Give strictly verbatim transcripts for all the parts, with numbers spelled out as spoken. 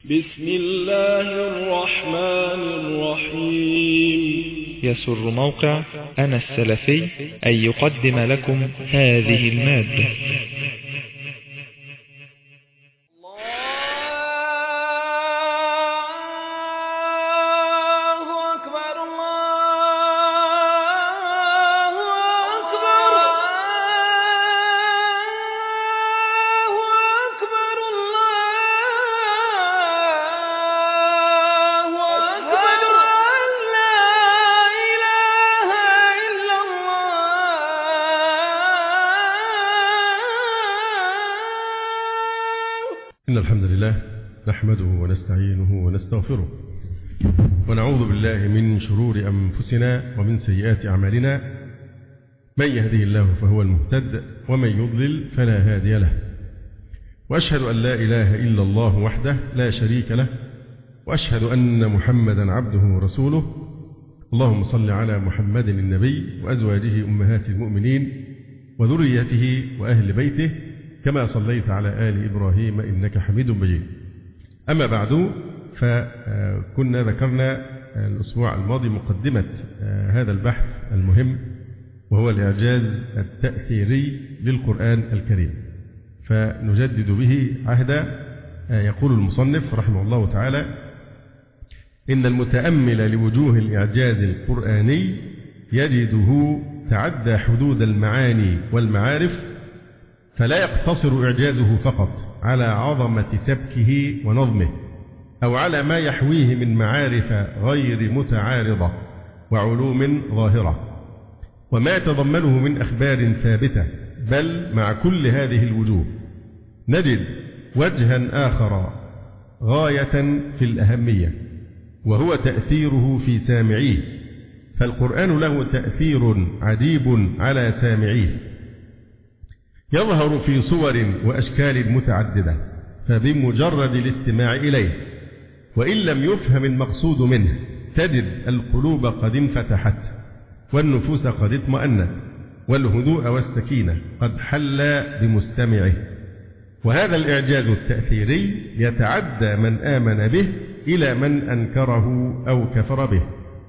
بسم الله الرحمن الرحيم. يسر موقع أنا السلفي أن يقدم لكم هذه المادة. إن الحمد لله نحمده ونستعينه ونستغفره ونعوذ بالله من شرور أنفسنا ومن سيئات أعمالنا. من يهده الله فهو المهتد ومن يضلل فلا هادي له، وأشهد أن لا إله إلا الله وحده لا شريك له، وأشهد أن محمدا عبده ورسوله. اللهم صل على محمد النبي وأزواجه أمهات المؤمنين وذريته وأهل بيته كما صليت على آل إبراهيم إنك حميد مجيد. أما بعد، فكنا ذكرنا الأسبوع الماضي مقدمة هذا البحث المهم، وهو الإعجاز التأثيري للقرآن الكريم، فنجدد به عهدا. يقول المصنف رحمه الله تعالى: إن المتأمل لوجوه الإعجاز القرآني يجده تعدى حدود المعاني والمعارف، فلا يقتصر إعجازه فقط على عظمة سبكه ونظمه، أو على ما يحويه من معارف غير متعارضة وعلوم ظاهرة وما يتضمنه من أخبار ثابتة، بل مع كل هذه الوجوه نجد وجها آخر غاية في الأهمية، وهو تأثيره في سامعيه. فالقرآن له تأثير عجيب على سامعيه، يظهر في صور وأشكال متعددة، فبمجرد الاستماع إليه وإن لم يفهم المقصود منه تجد القلوب قد انفتحت، والنفوس قد اطمأنت، والهدوء والسكينة قد حل بمستمعه. وهذا الإعجاز التأثيري يتعدى من آمن به إلى من أنكره أو كفر به.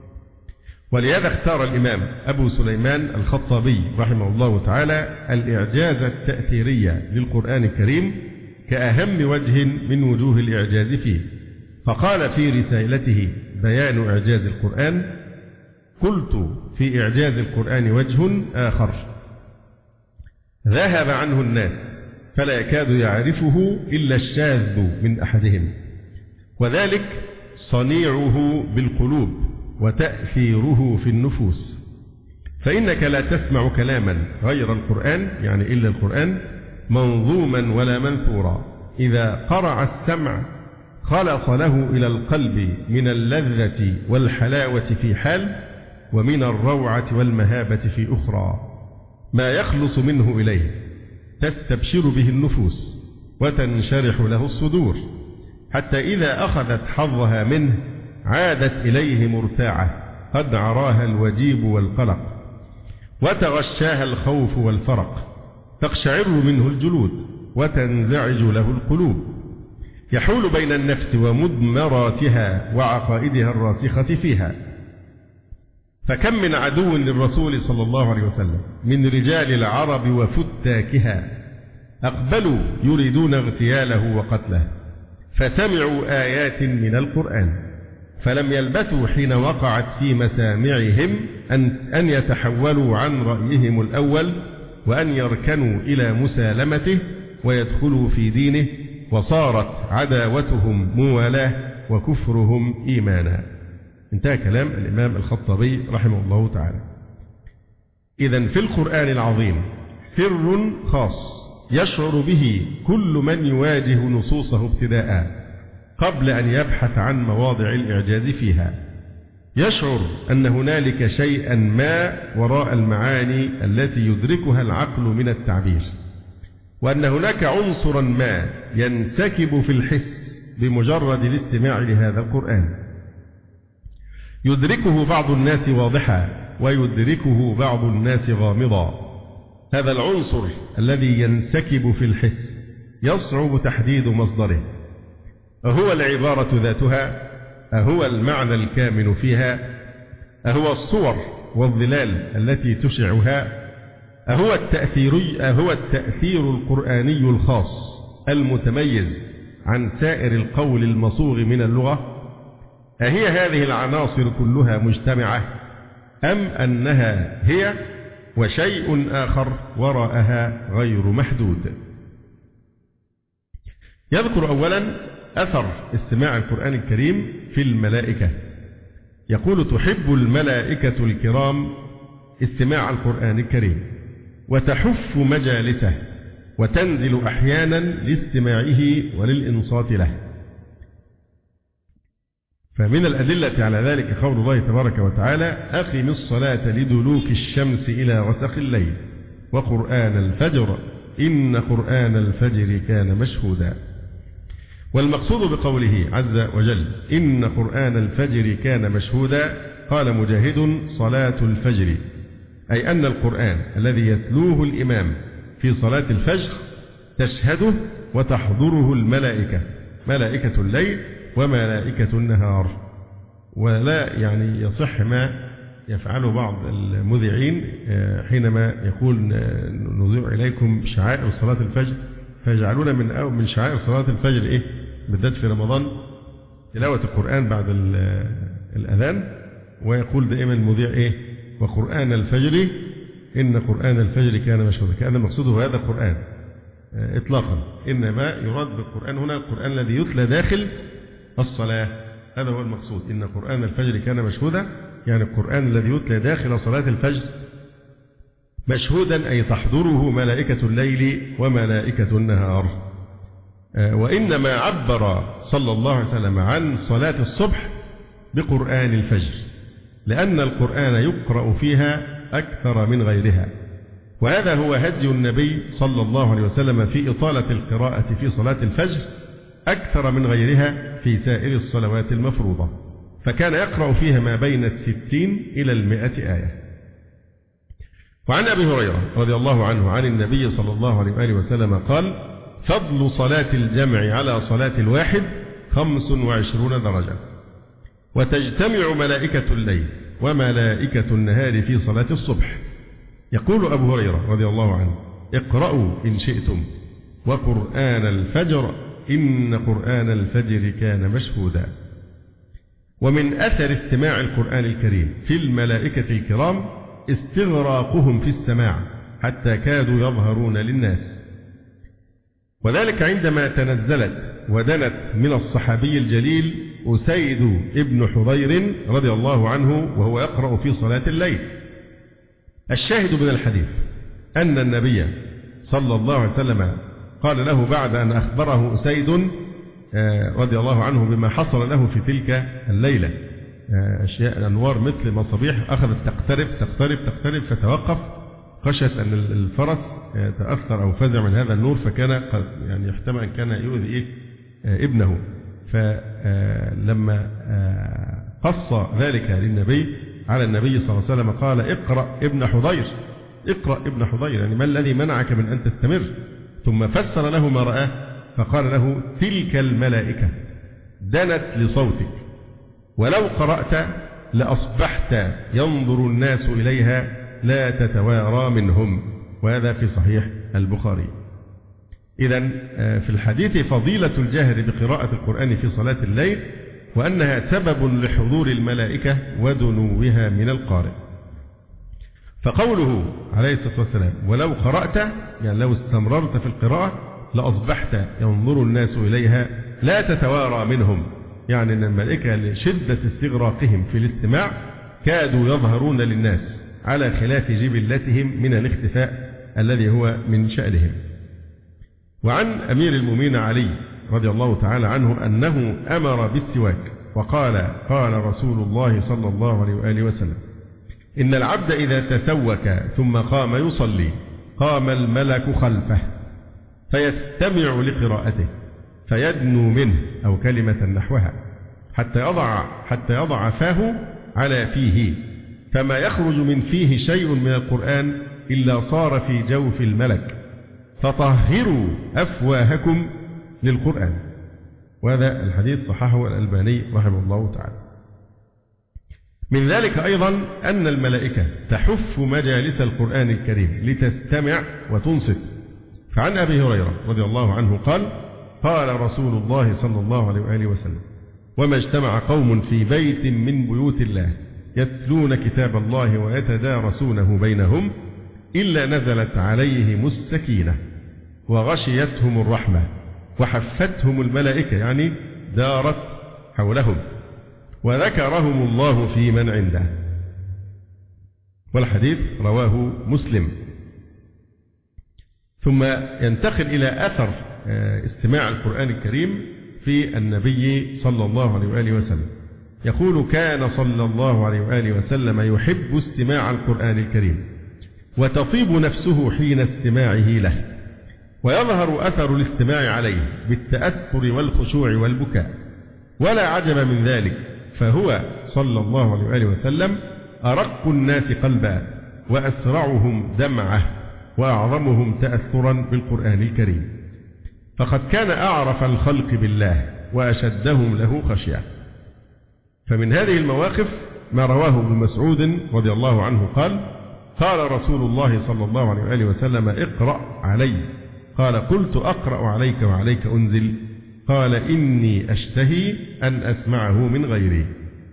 ولهذا اختار الإمام أبو سليمان الخطابي رحمه الله تعالى الإعجاز التأثيري للقرآن الكريم كأهم وجه من وجوه الإعجاز فيه، فقال في رسالته بيان إعجاز القرآن: قلت في إعجاز القرآن وجه آخر ذهب عنه الناس فلا يكاد يعرفه إلا الشاذ من أحدهم، وذلك صنيعه بالقلوب وتأثيره في النفوس. فإنك لا تسمع كلاما غير القرآن، يعني إلا القرآن، منظوما ولا منثورا، إذا قرع السمع خلص له إلى القلب من اللذة والحلاوة في حال، ومن الروعة والمهابة في أخرى، ما يخلص منه إليه تستبشر به النفوس وتنشرح له الصدور، حتى إذا أخذت حظها منه عادت إليه مرتاعة قد عراها الوجيب والقلق، وتغشاها الخوف والفرق، تقشعر منه الجلود وتنزعج له القلوب، يحول بين النفس ومدمراتها وعقائدها الراسخة فيها. فكم من عدو للرسول صلى الله عليه وسلم من رجال العرب وفتاكها أقبلوا يريدون اغتياله وقتله، فسمعوا آيات من القرآن، فلم يلبثوا حين وقعت في مسامعهم أن, أن يتحولوا عن رأيهم الأول، وأن يركنوا إلى مسالمته ويدخلوا في دينه، وصارت عداوتهم موالاه وكفرهم إيمانا. انتهى كلام الإمام الخطابي رحمه الله تعالى. إذن في القرآن العظيم سر خاص يشعر به كل من يواجه نصوصه ابتداء قبل أن يبحث عن مواضع الإعجاز فيها. يشعر أن هنالك شيئا ما وراء المعاني التي يدركها العقل من التعبير، وأن هناك عنصرا ما ينسكب في الحس بمجرد الاستماع لهذا القرآن، يدركه بعض الناس واضحا ويدركه بعض الناس غامضا. هذا العنصر الذي ينسكب في الحس يصعب تحديد مصدره، أهو العبارة ذاتها؟ أهو المعنى الكامن فيها؟ أهو الصور والظلال التي تشعها؟ أهو التأثير أهو التأثير القرآني الخاص المتميز عن سائر القول المصوغ من اللغة؟ أهي هذه العناصر كلها مجتمعة، أم أنها هي وشيء آخر وراءها غير محدود؟ يذكر أولا أثر استماع القرآن الكريم في الملائكة. يقول: تحب الملائكة الكرام استماع القرآن الكريم، وتحف مجالسه، وتنزل أحيانا لاستماعه وللإنصات له. فمن الأدلة على ذلك قول الله تبارك وتعالى: أقم الصلاة لدلوك الشمس إلى غسق الليل وقرآن الفجر إن قرآن الفجر كان مشهودا. والمقصود بقوله عز وجل إن قرآن الفجر كان مشهودا، قال مجاهد: صلاة الفجر، أي أن القرآن الذي يتلوه الإمام في صلاة الفجر تشهده وتحضره الملائكة، ملائكة الليل وملائكة النهار. ولا يعني يصح ما يفعله بعض المذيعين حينما يقول: نذيع إليكم شعائر صلاة الفجر، فيجعلون من أو من شعائر صلاة الفجر إيه؟ بالذات في رمضان تلاوة القرآن بعد الأذان، ويقول دائما المذيع إيه؟ وقرآن الفجر إن قرآن الفجر كان مشهودا، كأن مقصوده هذا القرآن إطلاقا، إنما يراد بالقرآن هنا القرآن الذي يتلى داخل الصلاة، هذا هو المقصود. إن قرآن الفجر كان مشهودا، يعني القرآن الذي يتلى داخل صلاة الفجر مشهودا، أي تحضره ملائكة الليل وملائكة النهار. وإنما عبر صلى الله عليه وسلم عن صلاة الصبح بقرآن الفجر، لأن القرآن يقرأ فيها أكثر من غيرها، وهذا هو هدي النبي صلى الله عليه وسلم في إطالة القراءة في صلاة الفجر أكثر من غيرها في سائر الصلوات المفروضة، فكان يقرأ فيها ما بين الستين إلى المئة آية. وعن أبي هريرة رضي الله عنه عن النبي صلى الله عليه وآله وسلم قال: فضل صلاة الجمع على صلاة الواحد خمس وعشرون درجة، وتجتمع ملائكة الليل وملائكة النهار في صلاة الصبح. يقول أبو هريرة رضي الله عنه: اقرأوا إن شئتم وقرآن الفجر إن قرآن الفجر كان مشهودا. ومن أثر استماع القرآن الكريم في الملائكة الكرام استغراقهم في السماع حتى كادوا يظهرون للناس، وذلك عندما تنزلت ودنت من الصحابي الجليل أسيد ابن حضير رضي الله عنه وهو يقرأ في صلاة الليل. الشاهد من الحديث أن النبي صلى الله عليه وسلم قال له بعد أن أخبره أسيد رضي الله عنه بما حصل له في تلك الليلة، أشياء أنوار مثل مصابيح أخذت تقترب تقترب تقترب فتوقف، خشت أن الفرس تأثر أو فزع من هذا النور، فكان قد يعني يحتمل أن كان يؤذي إيه ابنه. فلما قص ذلك للنبي على النبي صلى الله عليه وسلم قال: اقرأ ابن حضير، اقرأ ابن حضير، يعني ما الذي منعك من أن تستمر؟ ثم فسر له ما رآه فقال له: تلك الملائكة دنت لصوتك، ولو قرأت لأصبحت ينظر الناس إليها لا تتوارى منهم. وهذا في صحيح البخاري. إذن في الحديث فضيلة الجهر بقراءة القرآن في صلاة الليل، وأنها سبب لحضور الملائكة ودنوها من القارئ. فقوله عليه الصلاة والسلام: ولو قرأت، يعني لو استمررت في القراءة لأصبحت ينظر الناس إليها لا تتوارى منهم، يعني أن الملائكة لشدة استغراقهم في الاستماع كادوا يظهرون للناس على خلاف جبلتهم من الاختفاء الذي هو من شأنهم. وعن أمير المؤمنين علي رضي الله تعالى عنه أنه أمر بالسواك، وقال: قال رسول الله صلى الله عليه وآله وسلم: إن العبد إذا تسوك ثم قام يصلي قام الملك خلفه فيستمع لقراءته فيدنو منه أو كلمة نحوها حتى يضع حتى يضع فاه على فيه، فما يخرج من فيه شيء من القرآن إلا صار في جوف الملك، فطهروا أفواهكم للقرآن. وهذا الحديث صححه الألباني رحمه الله تعالى. من ذلك أيضا أن الملائكة تحف مجالس القرآن الكريم لتستمع وتنصت. فعن أبي هريرة رضي الله عنه قال قال رسول الله صلى الله عليه وآله وسلم وما اجتمع قوم في بيت من بيوت الله يتلون كتاب الله ويتدارسونه بينهم إلا نزلت عليهم السكينة وغشيتهم الرحمة وحفتهم الملائكة، يعني دارت حولهم، وذكرهم الله في من عنده. والحديث رواه مسلم. ثم ينتقل إلى أثر استماع القرآن الكريم في النبي صلى الله عليه وآله وسلم. يقول كان صلى الله عليه وآله وسلم يحب استماع القرآن الكريم وتطيب نفسه حين استماعه له، ويظهر أثر الاستماع عليه بالتأثر والخشوع والبكاء، ولا عجب من ذلك، فهو صلى الله عليه وآله وسلم أرق الناس قلبا وأسرعهم دمعة وأعظمهم تأثرا بالقرآن الكريم، فقد كان أعرف الخلق بالله وأشدهم له خشية. فمن هذه المواقف ما رواه ابن مسعود رضي الله عنه قال قال رسول الله صلى الله عليه وآله وسلم اقرأ علي، قال قلت أقرأ عليك وعليك أنزل، قال إني أشتهي أن أسمعه من غيري.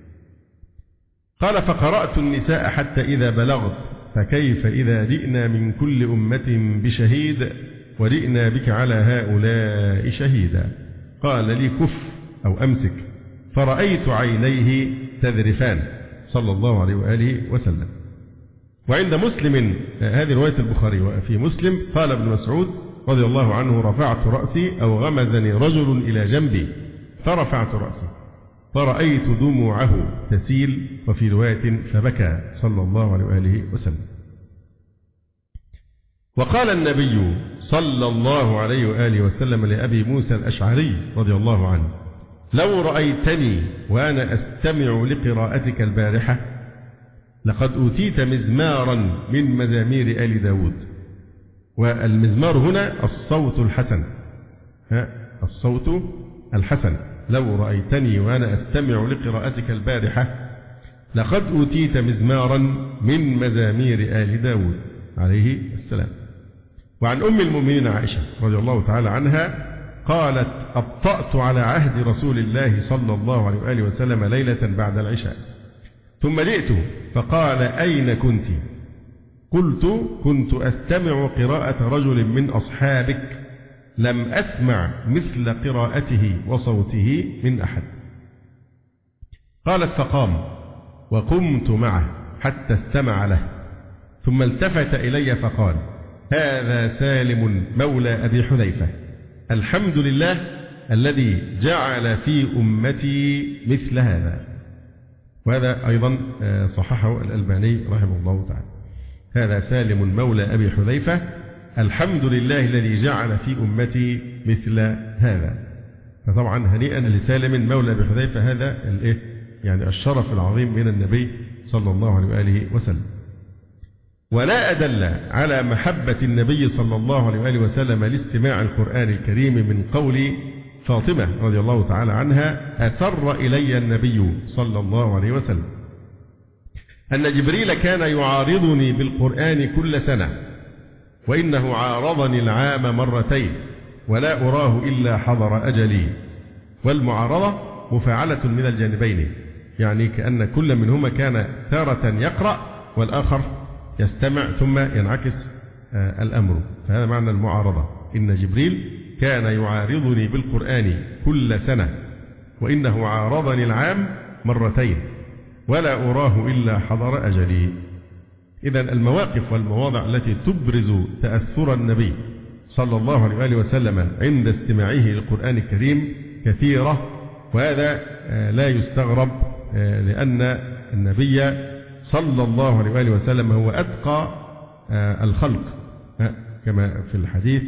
قال فقرأت النساء حتى إذا بلغت فكيف إذا جئنا من كل أمة بشهيد وجئنا بك على هؤلاء شهيدا، قال لي كف أو أمسك، فرأيت عينيه تذرفان صلى الله عليه وآله وسلم. وعند مسلم هذه رواية البخاري، وفي مسلم قال ابن مسعود رضي الله عنه رفعت رأسي أو غمزني رجل إلى جنبي فرفعت رأسي فرأيت دموعه تسيل، وفي رواية فبكى صلى الله عليه وآله وسلم. وقال النبي صلى الله عليه وآله وسلم لأبي موسى الأشعري رضي الله عنه لو رأيتني وأنا أستمع لقراءتك البارحة لقد أوتيت مزمارا من مزامير آل داود. والمزمار هنا الصوت الحسن، ها الصوت الحسن. لو رأيتني وأنا أستمع لقراءتك البارحة لقد أوتيت مزمارا من مزامير آل داود عليه السلام. وعن أم المؤمنين عائشة رضي الله تعالى عنها قالت أبطأت على عهد رسول الله صلى الله عليه وآله وسلم ليلة بعد العشاء ثم جئت فقال أين كنت؟ قلت كنت أستمع قراءة رجل من أصحابك لم أسمع مثل قراءته وصوته من أحد. قالت فقام وقمت معه حتى استمع له ثم التفت إلي فقال هذا سالم مولى أبي حذيفة، الحمد لله الذي جعل في أمتي مثل هذا. وهذا أيضا صححه الألباني رحمه الله تعالى. هذا سالم مولى أبي حذيفة، الحمد لله الذي جعل في أمتي مثل هذا. فطبعا هنيئا لسالم مولى أبي حذيفة، هذا الإيه يعني الشرف العظيم من النبي صلى الله عليه وآله وسلم. ولا أدل على محبة النبي صلى الله عليه وآله وسلم لاستماع القرآن الكريم من قول فاطمة رضي الله تعالى عنها أسر إلي النبي صلى الله عليه وسلم أن جبريل كان يعارضني بالقرآن كل سنة وإنه عارضني العام مرتين ولا أراه إلا حضر أجلي. والمعارضة مفاعلة من الجانبين، يعني كأن كل منهما كان تارة يقرأ والآخر يستمع ثم ينعكس الأمر، فهذا معنى المعارضة. إن جبريل كان يعارضني بالقرآن كل سنة وإنه عارضني العام مرتين ولا أراه إلا حضر أجلي. إذا المواقف والمواضع التي تبرز تأثر النبي صلى الله عليه وآله وسلم عند استماعه للقرآن الكريم كثيرة، وهذا لا يستغرب لأن النبي صلى الله عليه وآله وسلم هو أتقى الخلق، كما في الحديث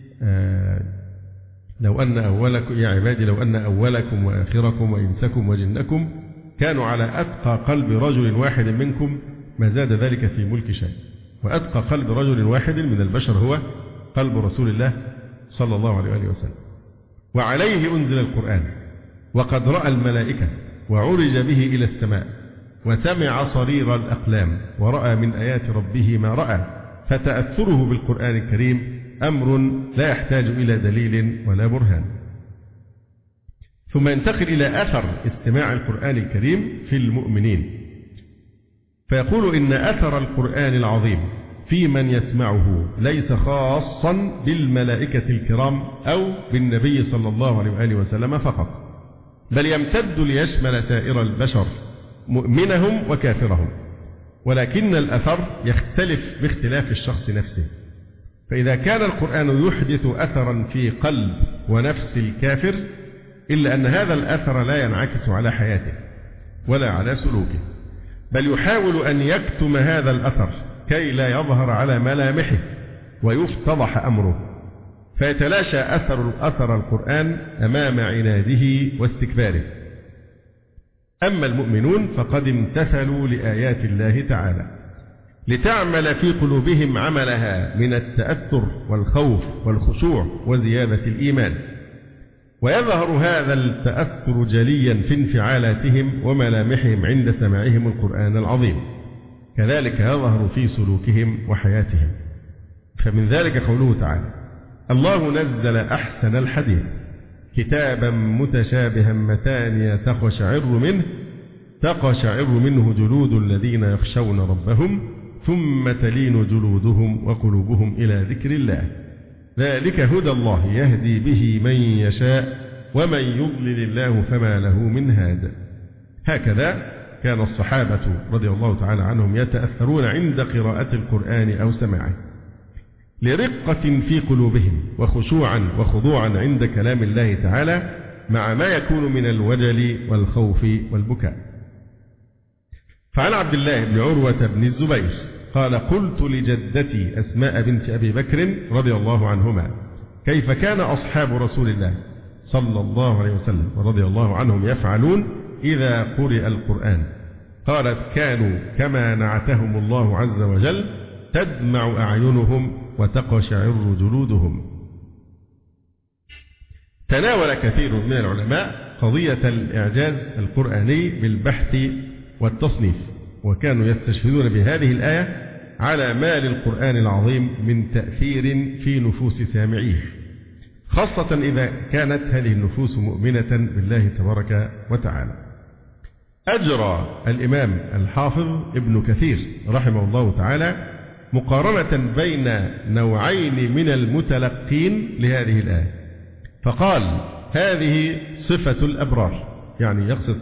لو أن أولكم يا عبادي لو أن أولكم وآخركم وإنسكم وجنكم كانوا على أتقى قلب رجل واحد منكم ما زاد ذلك في ملك شيء. وأتقى قلب رجل واحد من البشر هو قلب رسول الله صلى الله عليه وآله وسلم. وعليه أنزل القرآن، وقد رأى الملائكة وعرج به إلى السماء، وسمع صرير الأقلام، ورأى من آيات ربه ما رأى، فتأثره بالقرآن الكريم أمر لا يحتاج إلى دليل ولا برهان. ثم ينتقل إلى أثر استماع القرآن الكريم في المؤمنين، فيقول إن أثر القرآن العظيم في من يسمعه ليس خاصا بالملائكة الكرام أو بالنبي صلى الله عليه وآله وسلم فقط، بل يمتد ليشمل سائر البشر مؤمنهم وكافرهم، ولكن الأثر يختلف باختلاف الشخص نفسه. فإذا كان القرآن يحدث أثرا في قلب ونفس الكافر، إلا أن هذا الأثر لا ينعكس على حياته ولا على سلوكه، بل يحاول أن يكتم هذا الأثر كي لا يظهر على ملامحه ويفتضح أمره، فيتلاشى أثر أثر القرآن أمام عناده واستكباره. أما المؤمنون فقد امتثلوا لآيات الله تعالى لتعمل في قلوبهم عملها من التأثر والخوف والخشوع وزيادة الإيمان، ويظهر هذا التأثر جليا في انفعالاتهم وملامحهم عند سماعهم القرآن العظيم، كذلك يظهر في سلوكهم وحياتهم. فمن ذلك قوله تعالى: الله نزل أحسن الحديث كتابا متشابها مثانيا تقشعر منه تقشعر منه جلود الذين يخشون ربهم ثم تلين جلودهم وقلوبهم إلى ذكر الله، ذلك هدى الله يهدي به من يشاء ومن يضلل الله فما له من هاد. هكذا كان الصحابة رضي الله تعالى عنهم يتأثرون عند قراءة القرآن أو سماعه، لرقة في قلوبهم وخشوعا وخضوعا عند كلام الله تعالى، مع ما يكون من الوجل والخوف والبكاء. فعن عبد الله بن عروة بن الزبير قال: قلت لجدتي أسماء بنت أبي بكر رضي الله عنهما: كيف كان أصحاب رسول الله صلى الله عليه وسلم ورضي الله عنهم يفعلون إذا قرئ القرآن؟ قالت: كانوا كما نعتهم الله عز وجل، تدمع أعينهم وتقشعر جلودهم. تناول كثير من العلماء قضية الإعجاز القرآني بالبحث والتصنيف، وكانوا يستشهدون بهذه الآية على ما للقرآن العظيم من تأثير في نفوس سامعيه، خاصة إذا كانت هذه النفوس مؤمنة بالله تبارك وتعالى. أجرى الإمام الحافظ ابن كثير رحمه الله تعالى مقارنة بين نوعين من المتلقين لهذه الآية، فقال: هذه صفة الأبرار، يعني يقصد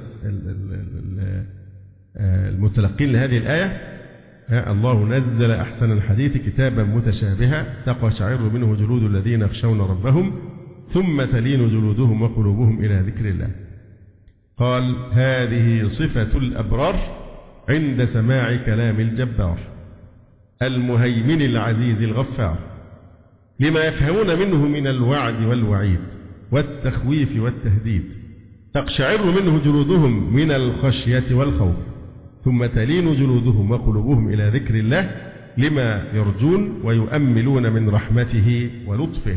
المتلقين لهذه الآية: الله نزل أحسن الحديث كتابا متشابها تقشعر منه جلود الذين يخشون ربهم ثم تلين جلودهم وقلوبهم إلى ذكر الله. قال: هذه صفة الأبرار عند سماع كلام الجبار المهيمن العزيز الغفار، لما يفهمون منه من الوعد والوعيد والتخويف والتهديد، تقشعر منه جلودهم من الخشية والخوف، ثم تلين جلودهم وقلوبهم إلى ذكر الله لما يرجون ويؤملون من رحمته ولطفه.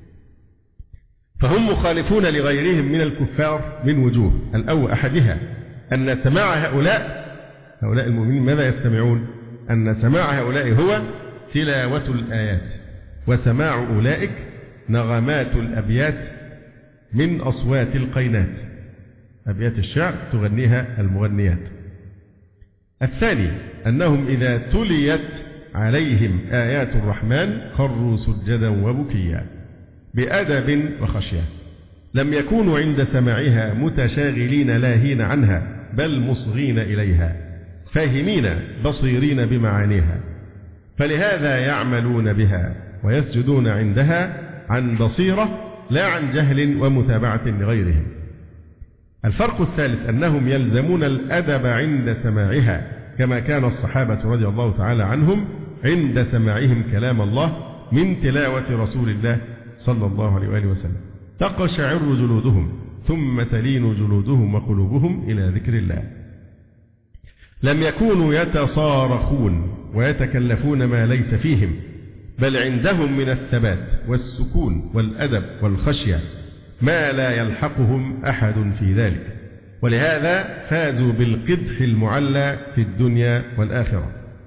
فهم مخالفون لغيرهم من الكفار من وجوه. الأول أحدها أن سماع هؤلاء هؤلاء المؤمنين ماذا يستمعون؟ أن سماع هؤلاء هو تلاوة الآيات، وسماع أولئك نغمات الأبيات من أصوات القينات، أبيات الشعر تغنيها المغنيات. الثاني أنهم إذا تليت عليهم آيات الرحمن خروا سجدا وبكيا بأدب وخشية، لم يكونوا عند سماعها متشاغلين لاهين عنها، بل مصغين إليها فاهمين بصيرين بمعانيها، فلهذا يعملون بها ويسجدون عندها عن بصيرة لا عن جهل ومتابعة لغيرهم. الفرق الثالث أنهم يلزمون الأدب عند سماعها، كما كان الصحابة رضي الله تعالى عنهم عند سماعهم كلام الله من تلاوة رسول الله صلى الله عليه وآله وسلم، تقشعر جلودهم ثم تلين جلودهم وقلوبهم إلى ذكر الله. لم يكونوا يتصارخون ويتكلفون ما ليس فيهم، بل عندهم من الثبات والسكون والأدب والخشية ما لا يلحقهم أحد في ذلك، ولهذا فازوا بالقدح المعلى في الدنيا والآخرة.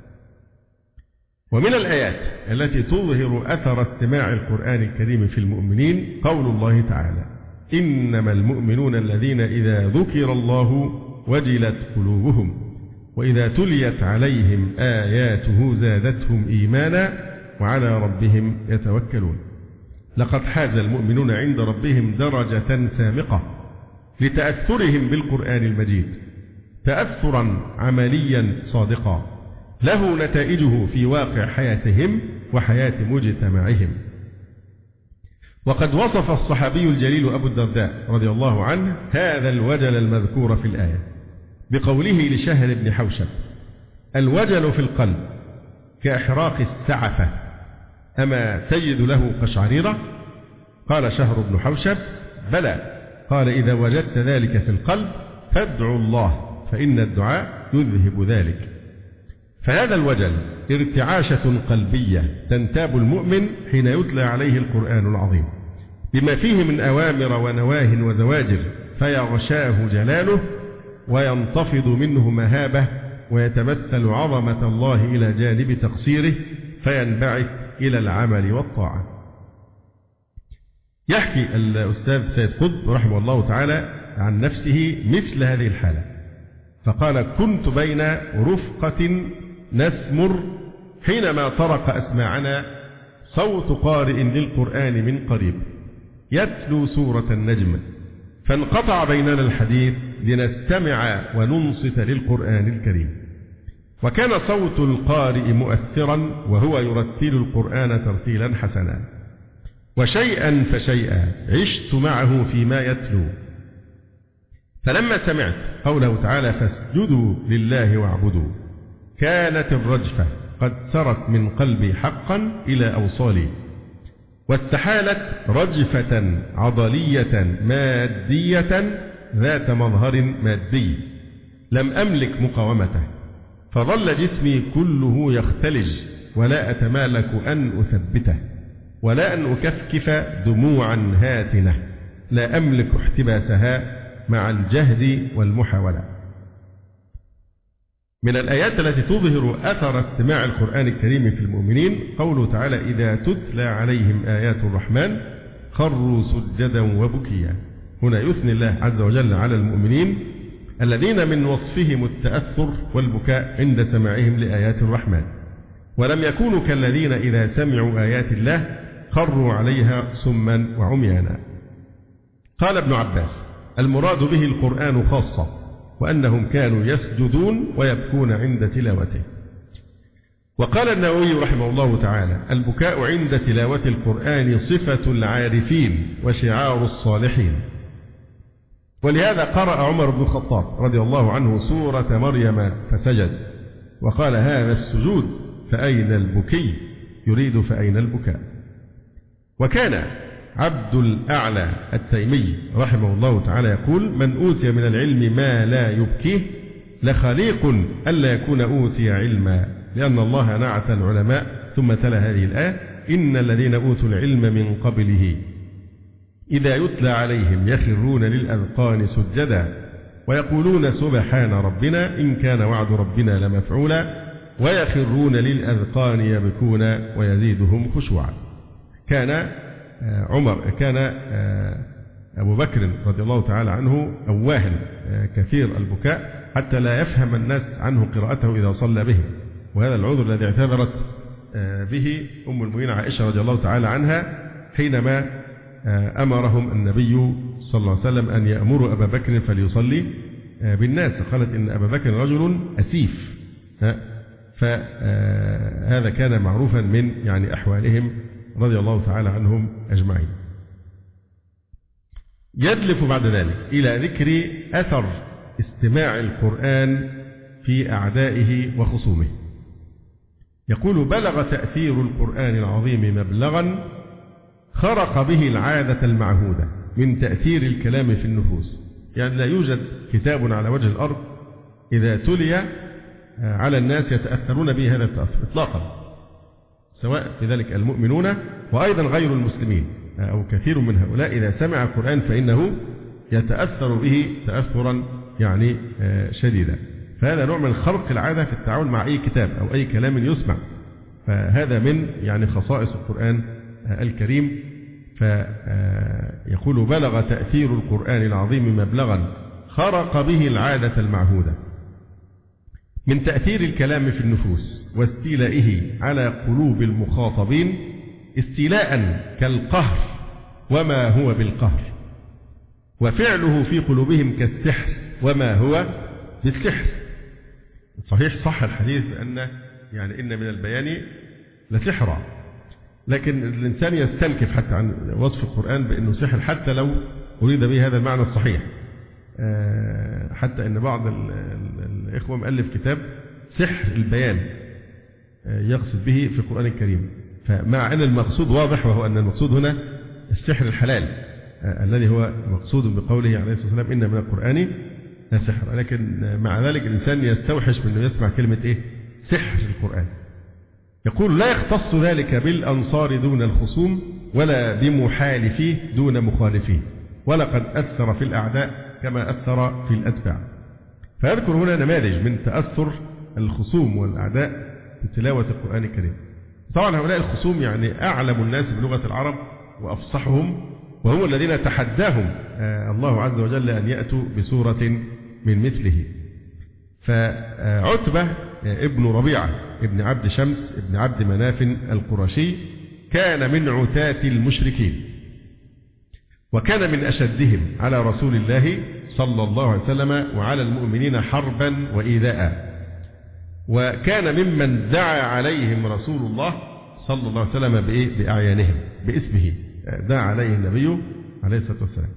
ومن الآيات التي تظهر أثر استماع القرآن الكريم في المؤمنين قول الله تعالى: إنما المؤمنون الذين إذا ذكر الله وجلت قلوبهم وإذا تليت عليهم آياته زادتهم إيمانا وعلى ربهم يتوكلون. لقد حاز المؤمنون عند ربهم درجة سامقة لتأثرهم بالقرآن المجيد، تأثرا عمليا صادقا له نتائجه في واقع حياتهم وحياة مجتمعهم. وقد وصف الصحابي الجليل أبو الدرداء رضي الله عنه هذا الوجل المذكور في الآية بقوله لشهر بن حوشب: الوجل في القلب كإحراق السعفة أما تجد له قشعريرة؟ قال شهر بن حوشب: بلى. قال: إذا وجدت ذلك في القلب فادعوا الله فإن الدعاء يذهب ذلك. فهذا الوجل ارتعاشة قلبية تنتاب المؤمن حين يتلى عليه القرآن العظيم بما فيه من أوامر ونواه وزواجر، فيغشاه جلاله وينتفض منه مهابة، ويتمثل عظمة الله إلى جانب تقصيره فينبعث إلى العمل والطاعة. يحكي الأستاذ سيد قطب رحمه الله تعالى عن نفسه مثل هذه الحالة، فقال: كنت بين رفقة نسمر حينما طرق أسماعنا صوت قارئ للقرآن من قريب يتلو سورة النجم، فانقطع بيننا الحديث لنستمع وننصت للقرآن الكريم. وكان صوت القارئ مؤثرا وهو يرتل القرآن ترتيلا حسنا، وشيئا فشيئا عشت معه فيما يتلو. فلما سمعت قوله تعالى: فاسجدوا لله واعبدوا، كانت الرجفة قد سرت من قلبي حقا إلى أوصالي، واستحالت رجفة عضلية مادية ذات مظهر مادي لم أملك مقاومته، فظل جسمي كله يختلج ولا أتمالك أن أثبته ولا أن أكفكف دموعا هاتنة لا أملك احتباسها مع الجهد والمحاولة. من الآيات التي تظهر أثر استماع القرآن الكريم في المؤمنين قوله تعالى: إذا تتلى عليهم آيات الرحمن خروا سجدا وبكيا. هنا يثني الله عز وجل على المؤمنين الذين من وصفهم التأثر والبكاء عند سماعهم لآيات الرحمن، ولم يكونوا كالذين إذا سمعوا آيات الله خروا عليها سما وعميانا. قال ابن عباس: المراد به القرآن خاصة، وأنهم كانوا يسجدون ويبكون عند تلاوته. وقال النووي رحمه الله تعالى: البكاء عند تلاوة القرآن صفة العارفين وشعار الصالحين. ولهذا قرأ عمر بن الخطاب رضي الله عنه سورة مريم فسجد، وقال: هذا السجود فأين البكي؟ يريد فأين البكاء. وكان عبد الأعلى التيمي رحمه الله تعالى يقول: من أوتي من العلم ما لا يبكيه لخليق ألا يكون أوتي علما، لأن الله نعت العلماء. ثم تلا هذه الآية: إن الذين أوتوا العلم من قبله إذا يتلى عليهم يخرون للأذقان سجدا ويقولون سبحان ربنا إن كان وعد ربنا لمفعولا ويخرون للأذقان يبكون ويزيدهم خشوعا. كان عمر كان أبو بكر رضي الله تعالى عنه أواها كثير البكاء حتى لا يفهم الناس عنه قراءته إذا صلى بهم، وهذا العذر الذي اعتذرت به أم المؤمنين عائشة رضي الله تعالى عنها حينما أمرهم النبي صلى الله عليه وسلم أن يأمروا أبا بكر فليصلي بالناس، قالت إن أبا بكر رجل أسيف، فهذا كان معروفا من يعني أحوالهم رضي الله تعالى عنهم أجمعين. يدلف بعد ذلك إلى ذكر أثر استماع القرآن في أعدائه وخصومه. يقول: بلغ تأثير القرآن العظيم مبلغا خرق به العادة المعهودة من تأثير الكلام في النفوس. يعني لا يوجد كتاب على وجه الأرض إذا تلي على الناس يتأثرون به هذا التأثر إطلاقا، سواء في ذلك المؤمنون وأيضا غير المسلمين. أو كثير من هؤلاء إذا سمع القرآن فإنه يتأثر به تأثرا يعني شديدا. فهذا نوع من خرق العادة في التعامل مع أي كتاب أو أي كلام يسمع. فهذا من يعني خصائص القرآن الكريم. فيقول بلغ تأثير القرآن العظيم مبلغا خرق به العادة المعهودة من تأثير الكلام في النفوس واستيلائه على قلوب المخاطبين استيلاء كالقهر وما هو بالقهر، وفعله في قلوبهم كالسحر وما هو بالسحر. صحيح صح الحديث أن يعني إن من البيان لسحرا، لكن الإنسان يستنكف حتى عن وصف القرآن بأنه سحر حتى لو أريد به هذا المعنى الصحيح. حتى أن بعض الإخوة مؤلف كتاب سحر البيان يقصد به في القرآن الكريم، فمع أن المقصود واضح، وهو أن المقصود هنا السحر الحلال الذي هو مقصود بقوله عليه الصلاة والسلام إن من القرآن لسحر، لكن مع ذلك الإنسان يستوحش من أنه يسمع كلمة إيه؟ سحر القرآن. يقول لا يختص ذلك بالأنصار دون الخصوم ولا بمحالفيه دون مخالفيه، ولقد أثر في الأعداء كما أثر في الأتباع. فيذكر هنا نماذج من تأثر الخصوم والأعداء في تلاوة القرآن الكريم. طبعا هؤلاء الخصوم يعني أعلم الناس بلغة العرب وأفصحهم، وهم الذين تحداهم الله عز وجل أن يأتوا بسورة من مثله. فعتبة ابن ربيعة ابن عبد شمس ابن عبد مناف القرشي كان من عتاة المشركين، وكان من أشدهم على رسول الله صلى الله عليه وسلم وعلى المؤمنين حربا وإيذاء، وكان ممن دعا عليهم رسول الله صلى الله عليه وسلم بأعيانهم باسمه، دعا عليه النبي عليه الصلاة والسلام.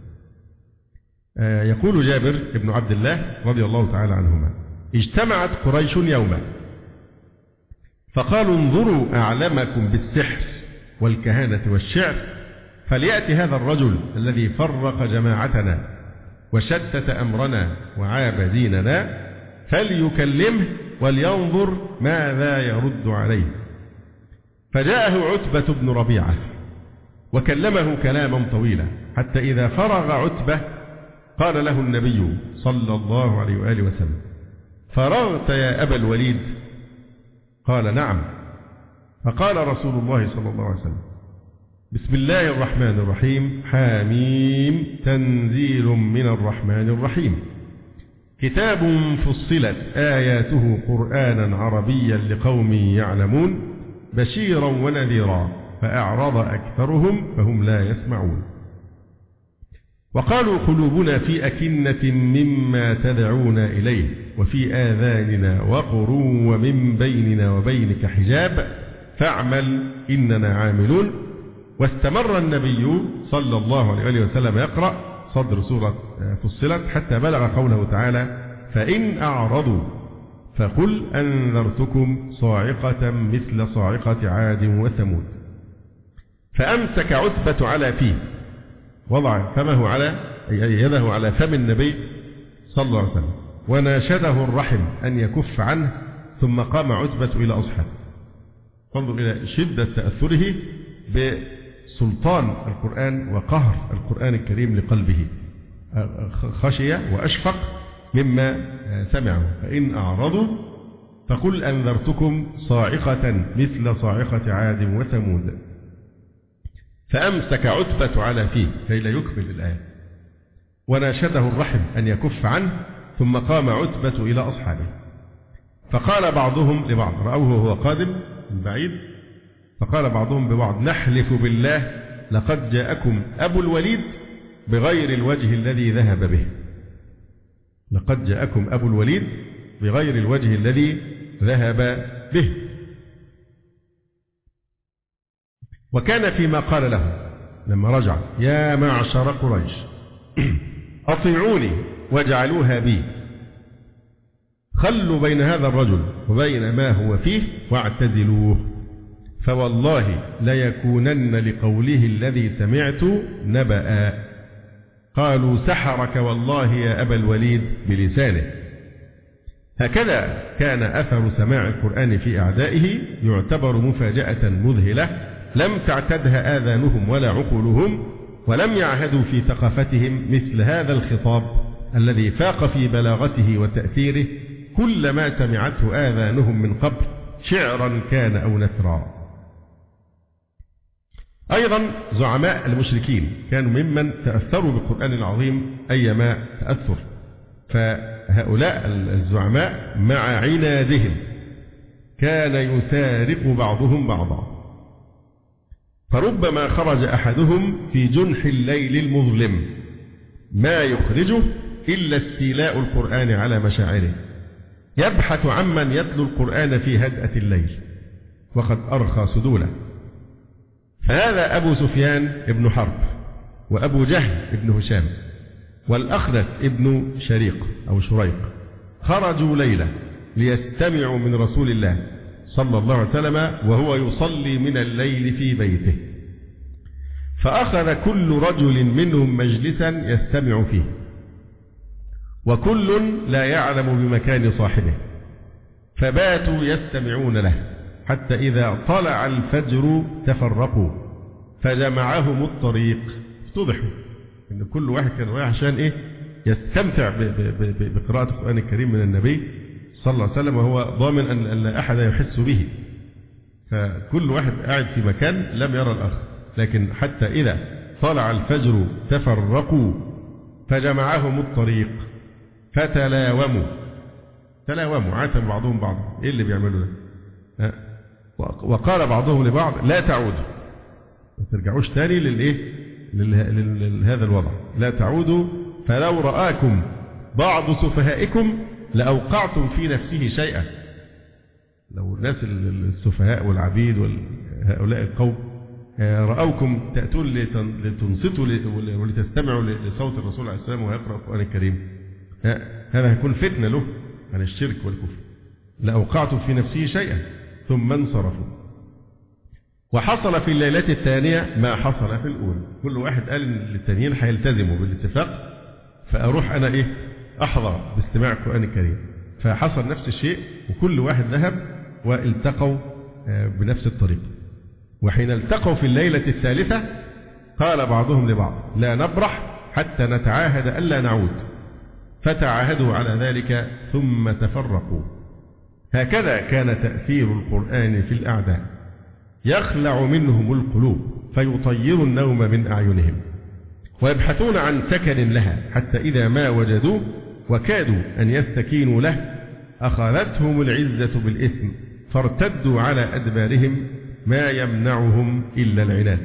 يقول جابر بن عبد الله رضي الله تعالى عنهما اجتمعت قريش يوما فقالوا انظروا أعلمكم بالسحر والكهانة والشعر، فليأتي هذا الرجل الذي فرق جماعتنا وشتت أمرنا وعاب ديننا فليكلمه ولينظر ماذا يرد عليه. فجاءه عتبة بن ربيعة وكلمه كلاما طويلا، حتى إذا فرغ عتبة قال له النبي صلى الله عليه وآله وسلم فرغت يا أبا الوليد؟ قال نعم. فقال رسول الله صلى الله عليه وسلم بسم الله الرحمن الرحيم حاميم تنزيل من الرحمن الرحيم كتاب فصلت آياته قرآنا عربيا لقوم يعلمون بشيرا ونذيرا فأعرض أكثرهم فهم لا يسمعون. وقالوا قلوبنا في أكنة مما تدعونا إليه وفي آذاننا وقر ومن بيننا وبينك حجاب فاعمل إننا عاملون. واستمر النبي صلى الله عليه وسلم يقرأ صدر سورة فصلت حتى بلغ قوله تعالى فإن أعرضوا فقل أنذرتكم صاعقة مثل صاعقة عاد وثمود. فأمسك عتبة على فيه، وضع فمه على يده على فم النبي صلى الله عليه وسلم وناشده الرحم أن يكف عنه، ثم قام عتبة إلى أصحابه. انظر إلى شدة تأثره بسلطان القرآن وقهر القرآن الكريم لقلبه، خشي وأشفق مما سمعه. فإن أعرضوا فقل أنذرتكم صاعقة مثل صاعقة عاد وثمود. فأمسك عتبة على فيه كي لا يكمل الآية وناشده الرحم أن يكف عنه، ثم قام عتبة إلى أصحابه. فقال بعضهم لبعض، رأوه وهو قادم من بعيد، فقال بعضهم ببعض نحلف بالله لقد جاءكم أبو الوليد بغير الوجه الذي ذهب به. لقد جاءكم أبو الوليد بغير الوجه الذي ذهب به. وكان فيما قال له لما رجع يا معشر قريش أطيعوني واجعلوها بي، خلوا بين هذا الرجل وبين ما هو فيه واعتزلوه، فوالله ليكونن لقوله الذي سمعت نبأ. قالوا سحرك والله يا أبا الوليد بلسانه. هكذا كان أثر سماع القرآن في أعدائه، يعتبر مفاجأة مذهلة لم تعتدها آذانهم ولا عقولهم، ولم يعهدوا في ثقافتهم مثل هذا الخطاب الذي فاق في بلاغته وتأثيره كل ما سمعته آذانهم من قبل، شعرا كان أو نثرا. أيضا زعماء المشركين كانوا ممن تأثروا بالقرآن العظيم أيما تأثر، فهؤلاء الزعماء مع عنادهم كان يسارق بعضهم بعضا، فربما خرج أحدهم في جنح الليل المظلم ما يخرجه إلا استيلاء القرآن على مشاعره، يبحث عمن يتلو القرآن في هدأة الليل وقد أرخى سدوله. فهذا أبو سفيان ابن حرب، وأبو جهل ابن هشام، والأخنس ابن شريق أو شريق، خرجوا ليلة ليستمعوا من رسول الله صلى الله عليه وسلم وهو يصلي من الليل في بيته، فأخذ كل رجل منهم مجلسا يستمع فيه، وكل لا يعلم بمكان صاحبه، فباتوا يستمعون له حتى إذا طلع الفجر تفرقوا فجمعهم الطريق. افتضحوا إن كل واحد كان رايح عشان إيه؟ يستمتع بقراءة القرآن الكريم من النبي صلى الله عليه وسلم، وهو ضامن أن لا أحد يحس به، فكل واحد قاعد في مكان لم يرى الآخر، لكن حتى إذا طلع الفجر تفرقوا فجمعهم الطريق فتلاوموا. تلاوموا عاتم بعضهم بعضا، إيه اللي بيعملوا ده؟ وقال بعضهم لبعض لا تعودوا، ما ترجعوش تاني للإيه؟ لهذا الوضع، لا تعودوا فلو رآكم بعض سفهائكم لأوقعتم في نفسه شيئا. لو الناس السفهاء والعبيد وهؤلاء القوم رأوكم تأتون لتنصتوا ولتستمعوا لصوت الرسول عليه السلام ويقرأ القرآن الكريم، هذا هيكون فتنة له عن الشرك والكفر، لأوقعتم في نفسه شيئا ثم انصرفوا. وحصل في الليلة الثانية ما حصل في الأولى، كل واحد قال إن التانيين هيلتزموا بالاتفاق، فأروح أنا إيه أحضر باستماع القرآن الكريم، فحصل نفس الشيء وكل واحد ذهب والتقوا بنفس الطريق. وحين التقوا في الليلة الثالثة قال بعضهم لبعض لا نبرح حتى نتعاهد ألا نعود، فتعاهدوا على ذلك ثم تفرقوا. هكذا كان تأثير القرآن في الأعداء، يخلع منهم القلوب فيطير النوم من أعينهم، ويبحثون عن سكن لها حتى إذا ما وجدوه وكادوا أن يستكينوا له أخذتهم العزة بالإثم فارتدوا على أدبارهم ما يمنعهم إلا العناد.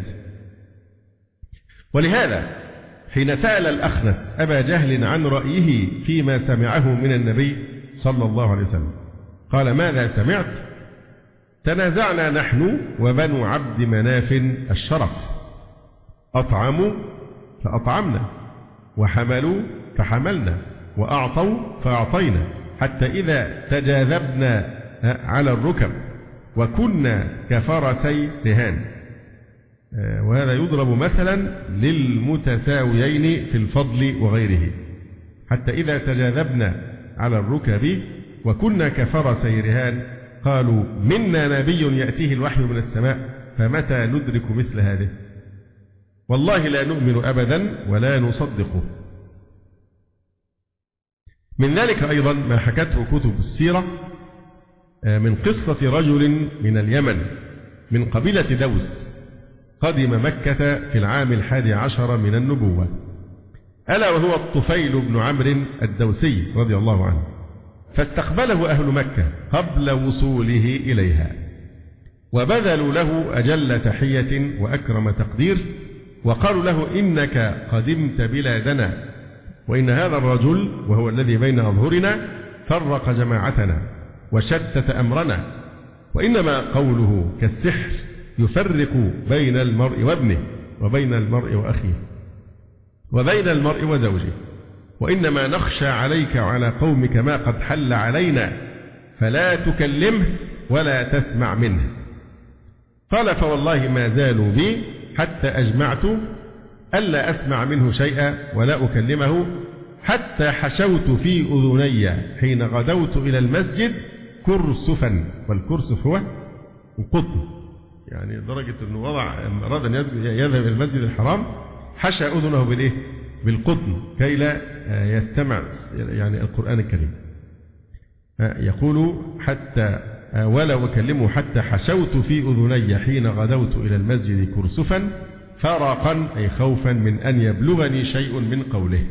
ولهذا حين سأل الأخنس أبا جهل عن رأيه فيما سمعه من النبي صلى الله عليه وسلم قال ماذا سمعت؟ تنازعنا نحن وبنو عبد مناف الشرف، أطعموا فأطعمنا، وحملوا فحملنا، وأعطوا فأعطينا، حتى إذا تجاذبنا على الركب وكنا كفرسي رهان. وهذا يضرب مثلا للمتساويين في الفضل وغيره، حتى إذا تجاذبنا على الركب وكنا كفرسي رهان قالوا منا نبي يأتيه الوحي من السماء فمتى ندرك مثل هذه؟ والله لا نؤمن أبدا ولا نصدقه. من ذلك أيضا ما حكته كتب السيرة من قصة رجل من اليمن من قبيلة دوس قدم مكة في العام الحادي عشر من النبوة، ألا وهو الطفيل بن عمرو الدوسي رضي الله عنه، فاستقبله أهل مكة قبل وصوله إليها، وبذلوا له أجل تحية وأكرم تقدير، وقالوا له إنك قدمت بلادنا، وإن هذا الرجل وهو الذي بين أظهرنا فرق جماعتنا وشتت أمرنا، وإنما قوله كالسحر يفرق بين المرء وابنه وبين المرء وأخيه وبين المرء وزوجه، وإنما نخشى عليك وعلى قومك ما قد حل علينا فلا تكلمه ولا تسمع منه. قال فوالله ما زالوا بي حتى أجمعت ألا أسمع منه شيئا ولا أكلمه، حتى حشوت في أذني حين غدوت إلى المسجد كرسفا، والكرسف هو القطن، يعني لدرجة أنه وضع أراد أن يذهب إلى المسجد الحرام حشى أذنه بالإيه؟ بالقطن كي لا يستمع يعني القرآن الكريم. يقول حتى ولا أكلمه حتى حشوت في أذني حين غدوت إلى المسجد كرسفا فرقا أي خوفا من أن يبلغني شيء من قوله.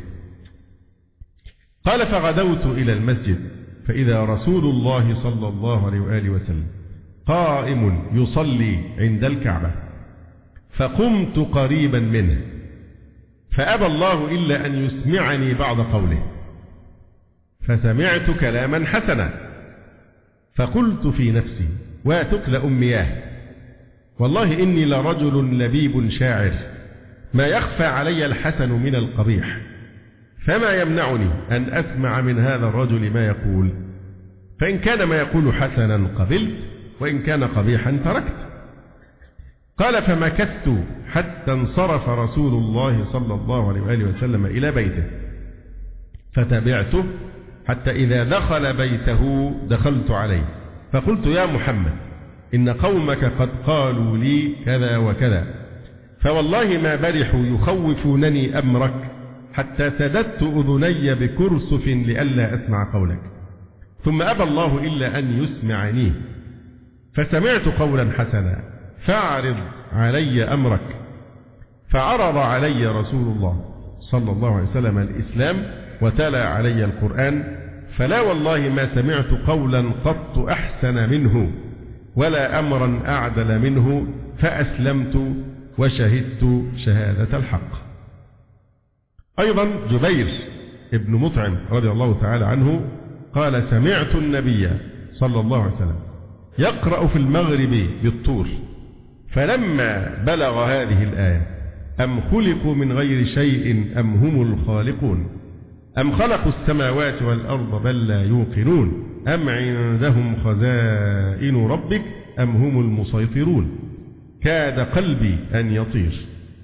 قال فغدوت إلى المسجد فإذا رسول الله صلى الله عليه وآله وسلم قائم يصلي عند الكعبة فقمت قريبا منه فأبى الله إلا أن يسمعني بعض قوله فسمعت كلاما حسنا فقلت في نفسي واتكل أمياه والله إني لرجل لبيب شاعر ما يخفى علي الحسن من القبيح فما يمنعني أن أسمع من هذا الرجل ما يقول فإن كان ما يقول حسنا قبلت وإن كان قبيحا تركت. قال فمكثت حتى انصرف رسول الله صلى الله عليه وآله وسلم إلى بيته فتبعته حتى إذا دخل بيته دخلت عليه فقلت يا محمد إن قومك قد قالوا لي كذا وكذا فوالله ما برحوا يخوفونني أمرك حتى سددت أذني بكرسف لئلا أسمع قولك ثم أبى الله إلا أن يسمعني فسمعت قولا حسنا فاعرض علي أمرك فعرض علي رسول الله صلى الله عليه وسلم الإسلام وتلا علي القرآن فلا والله ما سمعت قولا قط أحسن منه ولا أمرا أعدل منه فأسلمت وشهدت شهادة الحق. أيضا جبير ابن مطعم رضي الله تعالى عنه قال سمعت النبي صلى الله عليه وسلم يقرأ في المغرب بالطور فلما بلغ هذه الآية أم خلقوا من غير شيء أم هم الخالقون أم خلقوا السماوات والأرض بل لا يوقنون أم عندهم خزائن ربك أم هم المسيطرون كاد قلبي أن يطير.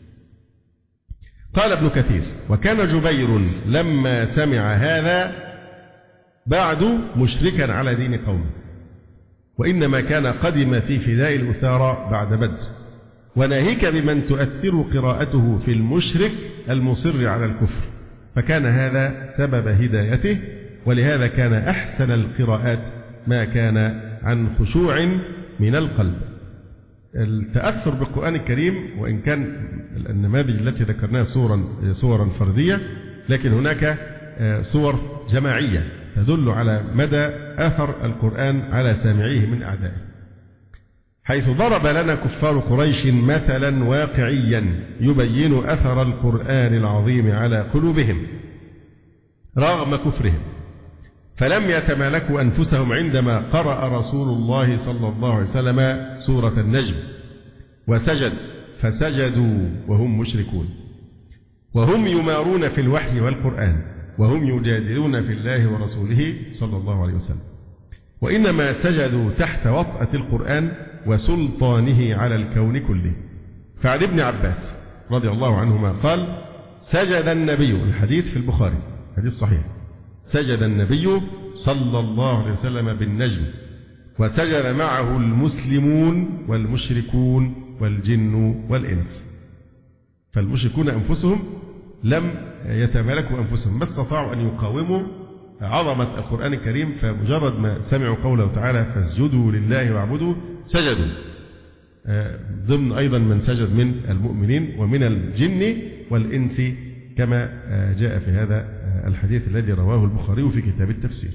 قال ابن كثير وكان جبير لما سمع هذا بعد مشركا على دين قومه وإنما كان قدم في فداء الأسارى بعد بدر وناهيك بمن تؤثر قراءته في المشرك المصر على الكفر فكان هذا سبب هدايته ولهذا كان أحسن القراءات ما كان عن خشوع من القلب. التأثر بالقرآن الكريم وإن كان النماذج التي ذكرناها صورا صورا فردية لكن هناك صور جماعية تدل على مدى أثر القرآن على سامعيه من أعدائه حيث ضرب لنا كفار قريش مثلا واقعيا يبين أثر القرآن العظيم على قلوبهم رغم كفرهم فلم يتمالكوا أنفسهم عندما قرأ رسول الله صلى الله عليه وسلم سورة النجم وسجد فسجدوا وهم مشركون وهم يمارون في الوحي والقرآن وهم يجادلون في الله ورسوله صلى الله عليه وسلم وإنما سجدوا تحت وطأة القرآن وسلطانه على الكون كله. فعن ابن عباس رضي الله عنهما قال سجد النبي الحديث في البخاري حديث صحيح سجد النبي صلى الله عليه وسلم بالنجم وسجد معه المسلمون والمشركون والجن والإنس فالمشركون أنفسهم لم يتمالكوا أنفسهم ما استطاعوا أن يقاوموا عظمة القرآن الكريم فمجرد ما سمعوا قوله تعالى فاسجدوا لله واعبدوا سجدوا ضمن أيضا من سجد من المؤمنين ومن الجن والإنس كما جاء في هذا الحديث الذي رواه البخاري في كتاب التفسير.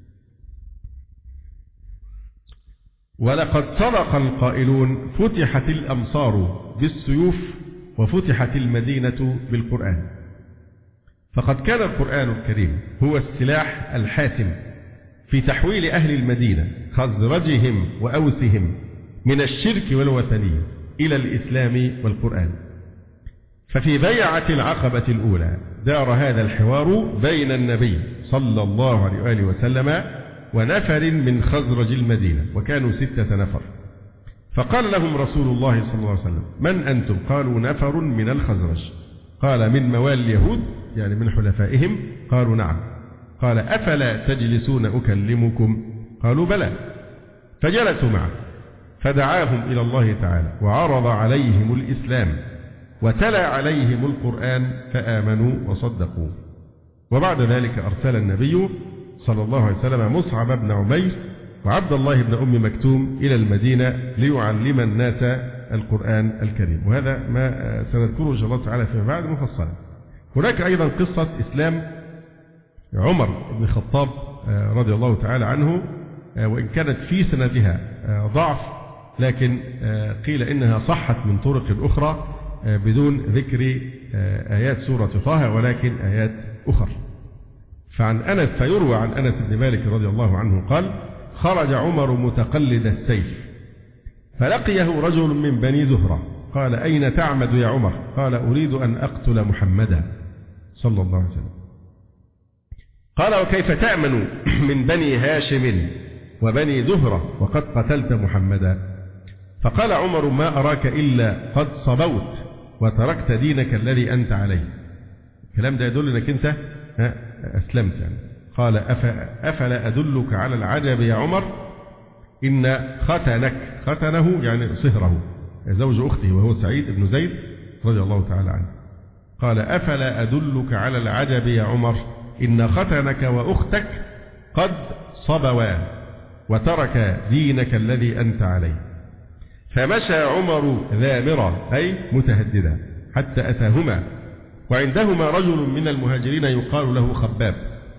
ولقد صدق القائلون فتحت الأمصار بالسيوف وفتحت المدينة بالقرآن فقد كان القرآن الكريم هو السلاح الحاسم في تحويل أهل المدينة خزرجهم وأوسهم من الشرك والوثنية إلى الإسلام والقرآن. ففي بيعة العقبة الأولى دار هذا الحوار بين النبي صلى الله عليه وآله وسلم ونفر من خزرج المدينة وكانوا ستة نفر فقال لهم رسول الله صلى الله عليه وسلم من أنتم؟ قالوا نفر من الخزرج. قال من موالي اليهود يعني من حلفائهم؟ قالوا نعم. قال أفلا تجلسون أكلمكم؟ قالوا بلى. فجلسوا معه فدعاهم إلى الله تعالى وعرض عليهم الإسلام وتلا عليهم القرآن فآمنوا وصدقوا. وبعد ذلك أرسل النبي صلى الله عليه وسلم مصعب بن عمير وعبد الله بن أم مكتوم إلى المدينة ليعلم الناس القرآن الكريم، وهذا ما سنذكره إن شاء الله تعالى فيما بعد مفصلا. هناك أيضا قصة إسلام عمر بن الخطاب رضي الله تعالى عنه، وإن كانت في سندها ضعف لكن قيل إنها صحت من طرق أخرى بدون ذكر آيات سورة طه ولكن آيات أخرى. فعن أنس فيروى عن أنس بن مالك رضي الله عنه قال: خرج عمر متقلد السيف فلقيه رجل من بني زهرة قال: أين تعمد يا عمر؟ قال: أريد أن أقتل محمدا صلى الله عليه وسلم. قال: وكيف تأمن من بني هاشم وبني زهرة وقد قتلت محمدا؟ فقال عمر: ما أراك إلا قد صبوت وتركت دينك الذي أنت عليه. الكلام ده يدل أنك أنت أسلمت يعني. قال: أفلا أدلك على العجب يا عمر؟ إن ختنك، ختنه يعني صهره زوج أخته وهو سعيد بن زيد رضي الله تعالى عنه. قال: أفلا أدلك على العجب يا عمر؟ إن ختنك وأختك قد صبوا وترك دينك الذي أنت عليه. فمشى عمر ذامرا أي متهددا حتى أتاهما وعندهما رجل من المهاجرين يقال له خباب.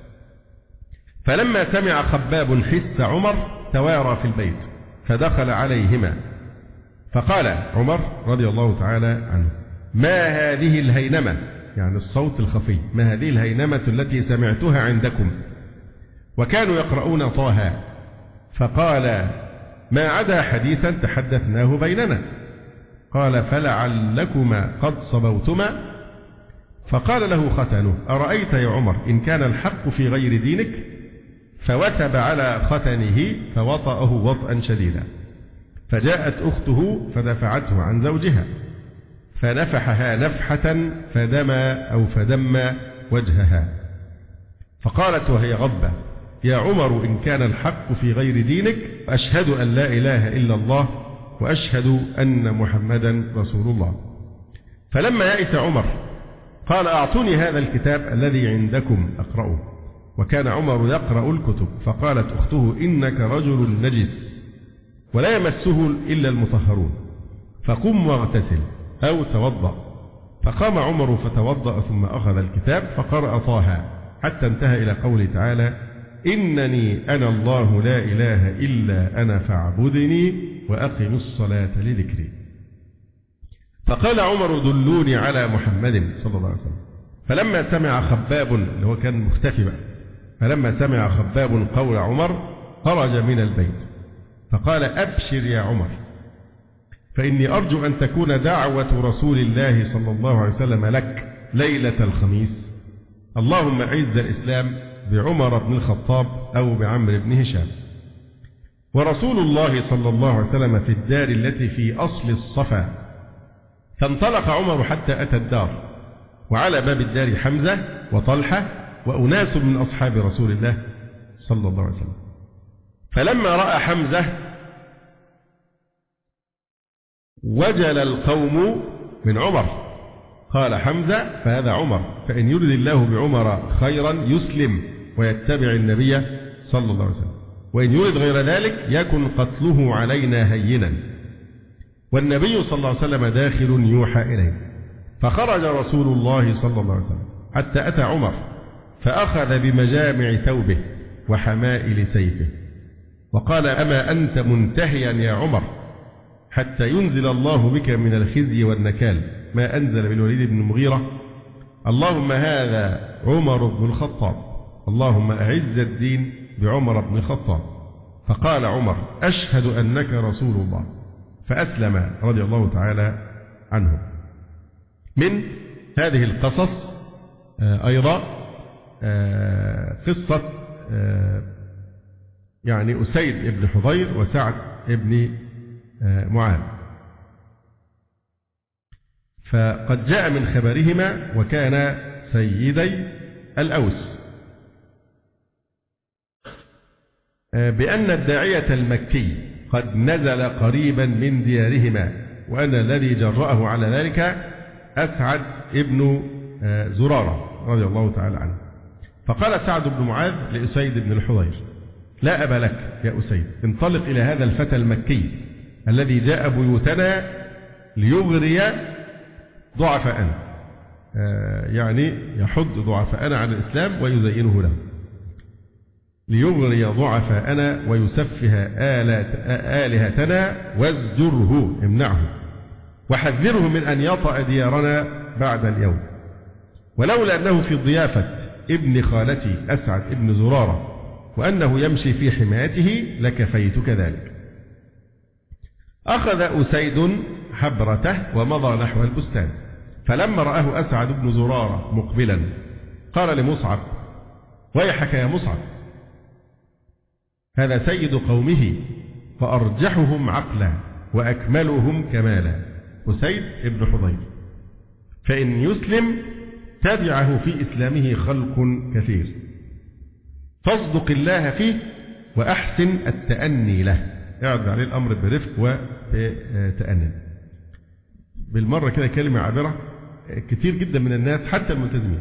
فلما سمع خباب حس عمر توارى في البيت فدخل عليهما فقال عمر رضي الله تعالى عنه: ما هذه الهينمة، يعني الصوت الخفي، ما هذه الهينمة التي سمعتها عندكم؟ وكانوا يقرؤون طه. فقال: ما عدا حديثا تحدثناه بيننا. قال: فلعلكما قد صبوتما. فقال له ختنه: أرأيت يا عمر إن كان الحق في غير دينك؟ فوثب على ختنه فوطأه وطئا شديدا، فجاءت أخته فدفعته عن زوجها فنفحها نفحة فدمى أو فدم وجهها. فقالت وهي غضبة: يا عمر إن كان الحق في غير دينك أشهد أن لا إله إلا الله وأشهد أن محمدا رسول الله. فلما يئس عمر قال: أعطوني هذا الكتاب الذي عندكم أقرأه. وكان عمر يقرأ الكتب. فقالت أخته: إنك رجل نجس ولا يمسه إلا المطهرون، فقم واغتسل أو توضأ. فقام عمر فتوضأ ثم أخذ الكتاب فقرأ طه حتى انتهى إلى قوله تعالى: إنني أنا الله لا إله إلا أنا فاعبدني وأقم الصلاة لذكري. فقال عمر: دلوني على محمد صلى الله عليه وسلم. فلما سمع خباب اللي هو كان مختفي بقى فلما سمع خباب قول عمر خرج من البيت فقال: أبشر يا عمر، فإني أرجو أن تكون دعوة رسول الله صلى الله عليه وسلم لك ليلة الخميس. اللهم أعز الإسلام بعمر بن الخطاب أو بعمر بن هشام. ورسول الله صلى الله عليه وسلم في الدار التي في أصل الصفا. فانطلق عمر حتى أتى الدار، وعلى باب الدار حمزة وطلحة وأناس من أصحاب رسول الله صلى الله عليه وسلم. فلما رأى حمزة وجل القوم من عمر. قال حمزة: فهذا عمر، فإن يرد الله بعمر خيرا يسلم ويتبع النبي صلى الله عليه وسلم، وإن يرد غير ذلك يكن قتله علينا هينا. والنبي صلى الله عليه وسلم داخل يوحى إليه. فخرج رسول الله صلى الله عليه وسلم حتى أتى عمر فأخذ بمجامع ثوبه وحمائل سيفه وقال: أما أنت منتهيا يا عمر حتى ينزل الله بك من الخزي والنكال ما أنزل بالوليد بن المغيرة؟ اللهم هذا عمر بن الخطاب، اللهم أعز الدين بعمر بن الخطاب. فقال عمر: أشهد أنك رسول الله، فأسلم رضي الله تعالى عنه. من هذه القصص أيضا قصة يعني أسيد بن حضير وسعد بن معاذ. فقد جاء من خبرهما وكان سيدي الأوس بأن الداعية المكي قد نزل قريبا من ديارهما، وأن الذي جرأه على ذلك أسعد ابن زرارة رضي الله تعالى عنه. فقال سعد بن معاذ لأسيد بن الحضير: لا أبا لك يا أسيد، انطلق إلى هذا الفتى المكي الذي جاء بيوتنا ليغري ضعفاءنا، يعني يحض ضعفاءنا على الإسلام ويزينه له، ليغري ضعفاءنا ويسفه آلهتنا وازجره، امنعه وحذره من أن يطأ ديارنا بعد اليوم، ولولا أنه في ضيافة ابن خالتي أسعد ابن زرارة وأنه يمشي في حمايته لكفيتك ذلك. أخذ أسيد حبرته ومضى نحو البستان، فلما رآه أسعد بن زرارة مقبلا قال لمصعب: ويحك يا مصعب، هذا سيد قومه فأرجحهم عقلا وأكملهم كمالا، أسيد بن حضير، فإن يسلم تبعه في إسلامه خلق كثير، فاصدق الله فيه وأحسن التأني له، اعرض عليه الأمر برفق وتأني. بالمرة كده كلمة عابرة، كثير جدا من الناس حتى الملتزمين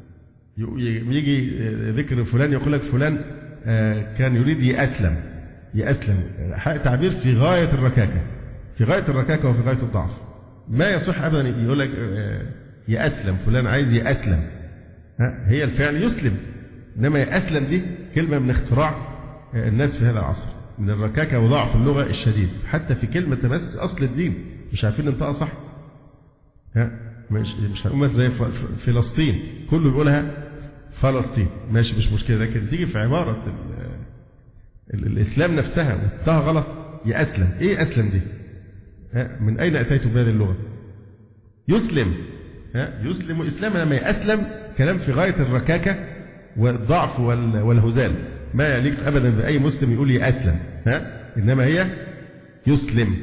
يجي ذكر فلان يقول لك فلان كان يريد يأسلم، يأسلم تعبير في غاية الركاكة، في غاية الركاكة وفي غاية الضعف، ما يصح أبدا يقول لك يأسلم، فلان عايز يأسلم، هي الفعل يسلم، إنما يأسلم دي كلمة من اختراع الناس في هذا العصر، من الركاكة وضعف اللغة الشديد، حتى في كلمة تمس أصل الدين مش عارفين ننطقها صح، ها مش مش هنقول زي فلسطين كله بيقولها فلسطين، ماشي مش مشكلة، لكن تيجي في عبارة ال ال الإسلام نفسها وتنطقها غلط، يأسلم، إيه أسلم دي؟ ها من أين أتيت بهذه اللغة؟ يسلم، ها يسلم إسلاما، لما يأسلم كلام في غاية الركاكة والضعف والهزال، ما يليق أبدا بأي مسلم يقول يأسلم، ها إنما هي يسلم.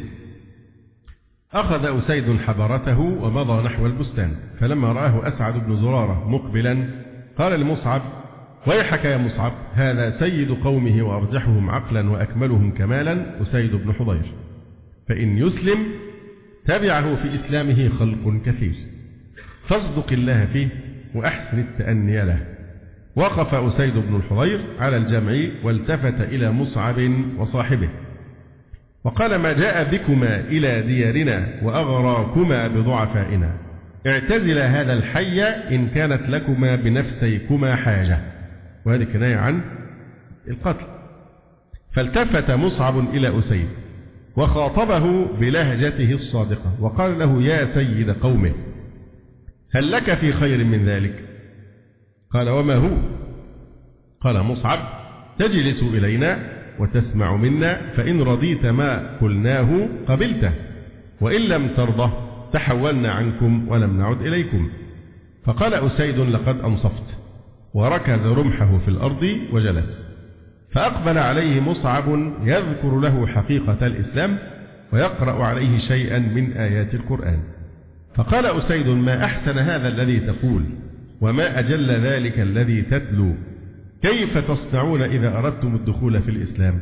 أخذ أسيد حبرته ومضى نحو البستان، فلما رآه أسعد بن زرارة مقبلا قال لمصعب: ويحك يا مصعب، هذا سيد قومه وأرجحهم عقلا وأكملهم كمالا، أسيد بن حضير، فإن يسلم تبعه في إسلامه خلق كثير، فاصدق الله فيه وأحسن التأني له. وقف أسيد بن الحضير على الجمع والتفت إلى مصعب وصاحبه وقال: ما جاء بكما إلى ديارنا وأغراكما بضعفائنا، اعتزلا هذا الحي إن كانت لكما بنفسيكما حاجة، وهذه كناية عن القتل. فالتفت مصعب إلى أسيد وخاطبه بلهجته الصادقة وقال له: يا سيد قومه، هل لك في خير من ذلك؟ قال: وما هو؟ قال مصعب: تجلس إلينا وتسمع منا، فإن رضيت ما قلناه قبلته، وإن لم ترضه تحولنا عنكم ولم نعد إليكم. فقال أسيد: لقد أنصفت، وركز رمحه في الأرض وجلس. فأقبل عليه مصعب يذكر له حقيقة الإسلام ويقرأ عليه شيئا من آيات القرآن. فقال أسيد: ما أحسن هذا الذي تقول، وما أجل ذلك الذي تتلو، كيف تصنعون إذا أردتم الدخول في الإسلام؟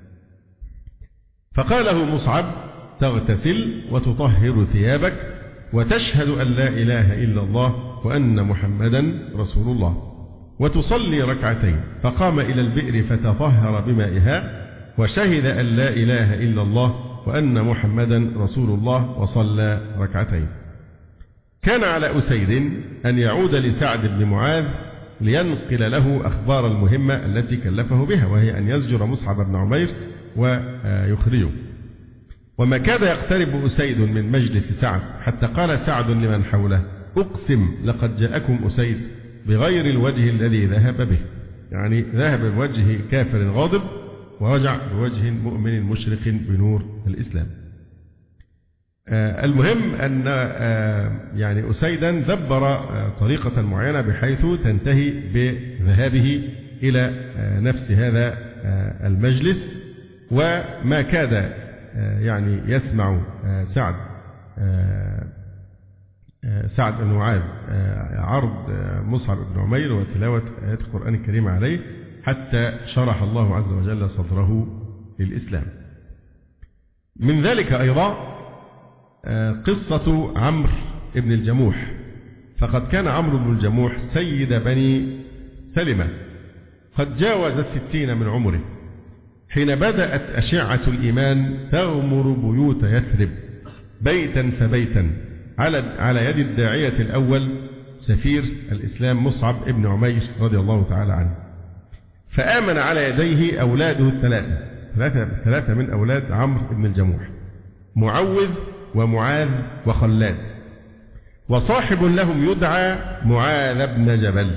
فقال له مصعب: تغتسل وتطهر ثيابك وتشهد أن لا إله إلا الله وأن محمدا رسول الله، وتصلي ركعتين. فقام إلى البئر فتطهر بمائها وشهد أن لا إله إلا الله وأن محمدا رسول الله وصلى ركعتين. كان على أسيد أن يعود لسعد بن معاذ لينقل له أخبار المهمة التي كلفه بها، وهي أن يزجر مصعب بن عمير ويخرجه. وما كاد يقترب أسيد من مجلس سعد حتى قال سعد لمن حوله: أقسم لقد جاءكم أسيد بغير الوجه الذي ذهب به، يعني ذهب بوجه كافر غاضب ورجع بوجه مؤمن مشرق بنور الإسلام. آه المهم أن آه يعني أسيدا دبر آه طريقة معينة بحيث تنتهي بذهابه إلى آه نفس هذا آه المجلس، وما كاد آه يعني يسمع آه سعد آه سعد بن معاذ عرض مصعب بن عمير وتلاوة آيات القرآن الكريم عليه حتى شرح الله عز وجل صدره للإسلام. من ذلك أيضا قصة عمرو بن الجموح، فقد كان عمرو بن الجموح سيد بني سلمة، قد جاوز الستين من عمره حين بدأت أشعة الإيمان تغمر بيوت يثرب بيتا فبيتا على على يد الداعية الأول سفير الإسلام مصعب بن عمير رضي الله تعالى عنه. فآمن على يديه أولاده الثلاثة ثلاثة, ثلاثة من أولاد عمرو بن الجموح، معوذ ومعاذ وخلاد، وصاحب لهم يدعى معاذ بن جبل.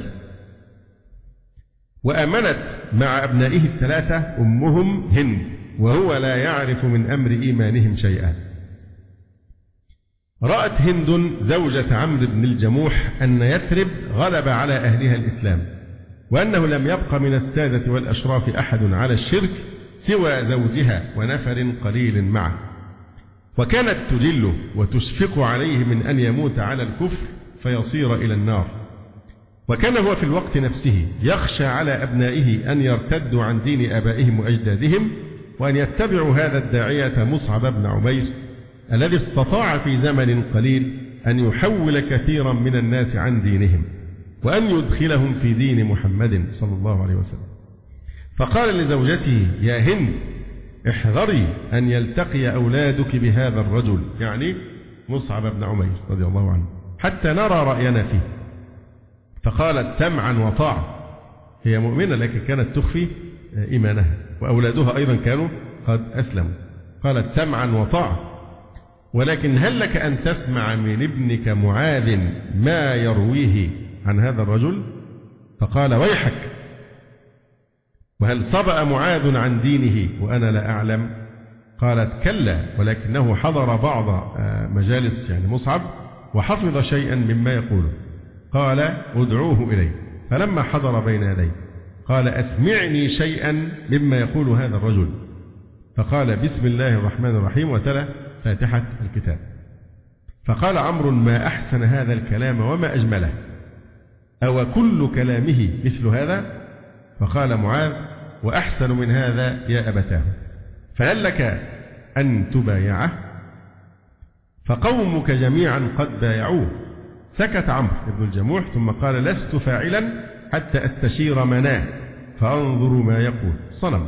وآمنت مع أبنائه الثلاثة أمهم هند، وهو لا يعرف من أمر إيمانهم شيئا. رأت هند زوجة عمرو بن الجموح أن يثرب غلب على أهلها الإسلام، وأنه لم يبق من السادة والأشراف أحد على الشرك سوى زوجها ونفر قليل معه، وكانت تجله وتشفق عليه من أن يموت على الكفر فيصير إلى النار. وكان هو في الوقت نفسه يخشى على أبنائه أن يرتدوا عن دين آبائهم وأجدادهم، وأن يتبعوا هذا الداعية مصعب بن عمير الذي استطاع في زمن قليل أن يحول كثيرا من الناس عن دينهم وأن يدخلهم في دين محمد صلى الله عليه وسلم. فقال لزوجته: يا هند، احذري أن يلتقي أولادك بهذا الرجل، يعني مصعب بن عمير رضي الله عنه، حتى نرى رأينا فيه. فقالت: سمعا وطاعة. هي مؤمنة لكن كانت تخفي إيمانها، وأولادها أيضا كانوا قد أسلموا. قالت: سمعا وطاعة، ولكن هل لك أن تسمع من ابنك معاذ ما يرويه عن هذا الرجل؟ فقال: ويحك، وهل صبأ معاذ عن دينه وأنا لا أعلم؟ قالت: كلا، ولكنه حضر بعض مجالس يعني مصعب وحفظ شيئا مما يقوله. قال: ادعوه إلي. فلما حضر بين يديه قال: أسمعني شيئا مما يقول هذا الرجل. فقال: بسم الله الرحمن الرحيم، وتلا فاتحة الكتاب. فقال عمرو: ما أحسن هذا الكلام وما أجمله، أو كل كلامه مثل هذا؟ فقال معاذ: وأحسن من هذا يا أبتاه، فهل لك أن تبايعه؟ فقومك جميعا قد بايعوه. سكت عمرو بن الجموح ثم قال: لست فاعلا حتى أستشير مناه فأنظر ما يقول صنم.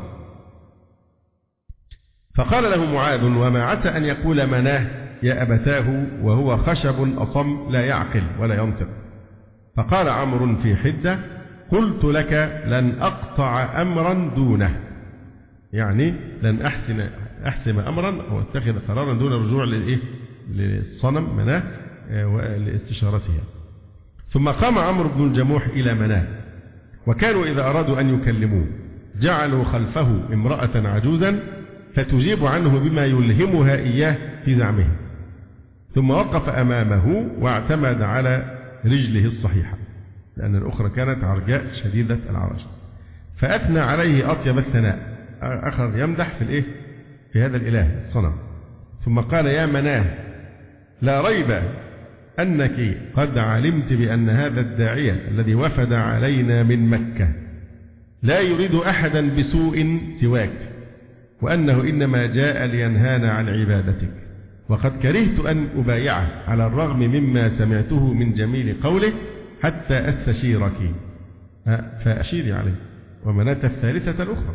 فقال له معاذ: وما عسى أن يقول مناه يا أبتاه وهو خشب أصم لا يعقل ولا ينطق. فقال عمرو في حدة: قلت لك لن أقطع أمرا دونه، يعني لن أحسن أحسم أمرا أو أتخذ قرارا دون الرجوع للإيه؟ للصنم مناه ولاستشارتها. ثم قام عمرو بن الجموح إلى مناه، وكانوا إذا أرادوا أن يكلموه جعلوا خلفه امرأة عجوزا فتجيب عنه بما يلهمها إياه في زعمه، ثم وقف أمامه واعتمد على رجله الصحيحة، لأن الأخرى كانت عرجاء شديدة العرش، فأثنى عليه أطيب الثناء، أخذ يمدح في الإيه؟ في هذا الإله الصنم. ثم قال: يا مناه، لا ريب أنك قد علمت بأن هذا الداعية الذي وفد علينا من مكة لا يريد أحدا بسوء سواك، وأنه إنما جاء لينهانا عن عبادتك، وقد كرهت أن أبايعه على الرغم مما سمعته من جميل قوله حتى أستشيرك، فأشيري عليه. ومناة الثالثة الأخرى.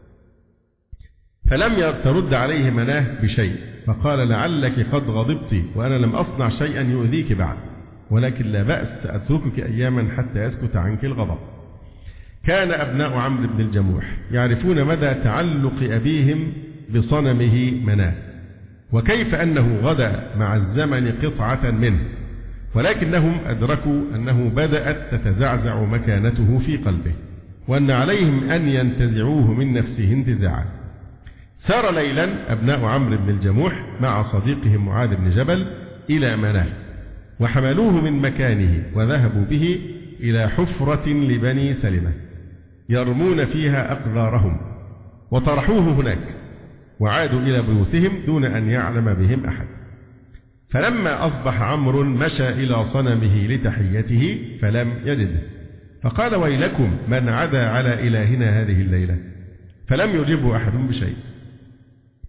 فلم ترد عليه مناه بشيء، فقال: لعلك قد غضبت وأنا لم أصنع شيئا يؤذيك بعد، ولكن لا بأس سأتركك أياما حتى يسكت عنك الغضب. كان أبناء عمرو بن الجموح يعرفون مدى تعلق أبيهم بصنمه مناه، وكيف أنه غدا مع الزمن قطعة منه، ولكنهم أدركوا أنه بدأت تتزعزع مكانته في قلبه، وأن عليهم أن ينتزعوه من نفسه انتزاعا. سار ليلا أبناء عمرو بن الجموح مع صديقهم معاذ بن جبل إلى مناه، وحملوه من مكانه وذهبوا به إلى حفرة لبني سلمة يرمون فيها أقذارهم، وطرحوه هناك، وعادوا إلى بيوتهم دون أن يعلم بهم أحد. فلما أصبح عمرو مشى إلى صنمه لتحيته فلم يجده، فقال: ويلكم من عدا على إلهنا هذه الليلة، فلم يجبه أحد بشيء.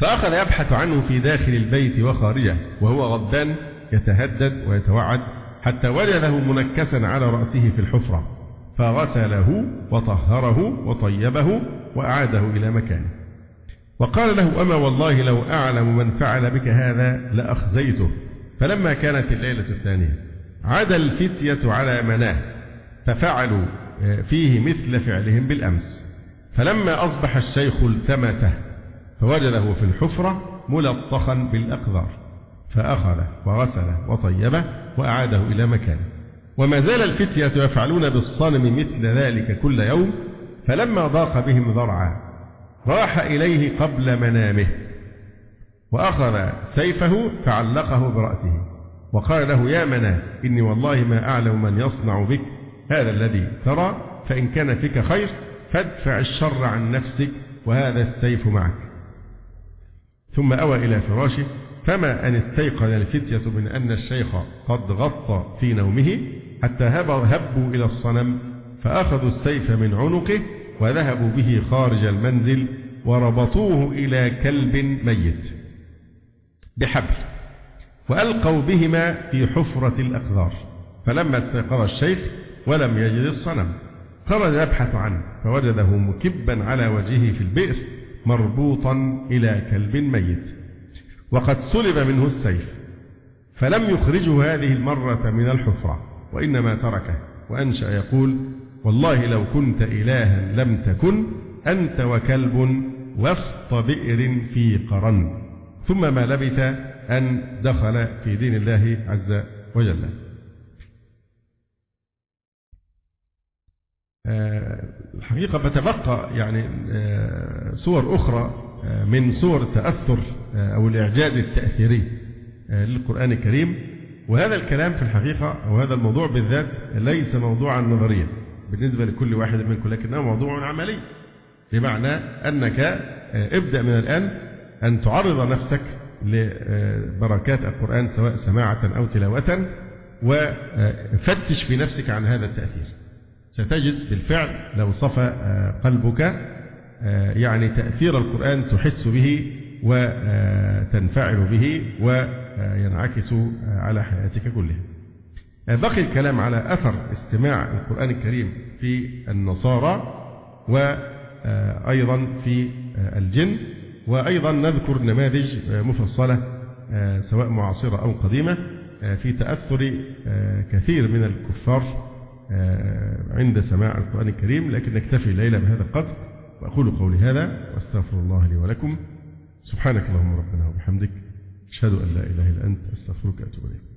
فأخذ يبحث عنه في داخل البيت وخارجه وهو غضبان يتهدد ويتوعد، حتى وجده منكسا على رأسه في الحفرة، فغسله وطهره وطيبه وأعاده إلى مكانه. وقال له: أما والله لو أعلم من فعل بك هذا لأخزيته. فلما كانت الليلة الثانية عدا الفتية على مناه ففعلوا فيه مثل فعلهم بالأمس. فلما أصبح الشيخ التمسه فوجده في الحفرة ملطخا بالأقذار، فأخذه وغسله وطيبه وأعاده إلى مكانه. وما زال الفتية يفعلون بالصنم مثل ذلك كل يوم. فلما ضاق بهم ذرعا راح إليه قبل منامه وأخذ سيفه فعلقه برأسه وقال له: يا مناه، إني والله ما أعلم من يصنع بك هذا الذي ترى، فإن كان فيك خير فادفع الشر عن نفسك وهذا السيف معك. ثم أوى إلى فراشه، فما أن استيقظ الفتية من أن الشيخ قد غطى في نومه حتى هبوا إلى الصنم، فأخذوا السيف من عنقه وذهبوا به خارج المنزل وربطوه إلى كلب ميت بحبل وألقوا بهما في حفرة الأقذار. فلما استيقظ الشيخ ولم يجد الصنم خرج يبحث عنه فوجده مكبا على وجهه في البئر مربوطا إلى كلب ميت وقد سلب منه السيف، فلم يخرجه هذه المرة من الحفرة وإنما تركه وأنشأ يقول: والله لو كنت إلها لم تكن أنت وكلب وسط بئر في قرن. ثم ما لبث أن دخل في دين الله عز وجل. الحقيقة بتبقى يعني صور أخرى من صور التأثر أو الإعجاز التأثيري للقرآن الكريم. وهذا الكلام في الحقيقة أو هذا الموضوع بالذات ليس موضوعا نظريا بالنسبة لكل واحد منكم، لكنه موضوع عملي، بمعنى أنك ابدأ من الآن أن تعرض نفسك لبركات القرآن سواء سماعة أو تلاوة، وفتش في نفسك عن هذا التأثير. ستجد بالفعل لو صفى قلبك يعني تأثير القرآن تحس به وتنفعل به وينعكس على حياتك كلها. بقي الكلام على أثر استماع القرآن الكريم في النصارى وأيضا في الجن، وأيضا نذكر نماذج مفصلة سواء معاصرة أو قديمة في تأثر كثير من الكفار عند سماع القرآن الكريم. لكن نكتفي الليلة بهذا القدر، وأقول قولي هذا وأستغفر الله لي ولكم. سبحانك اللهم ربنا وبحمدك، أشهد أن لا إله إلا أنت، أستغفرك وأتوب إليك.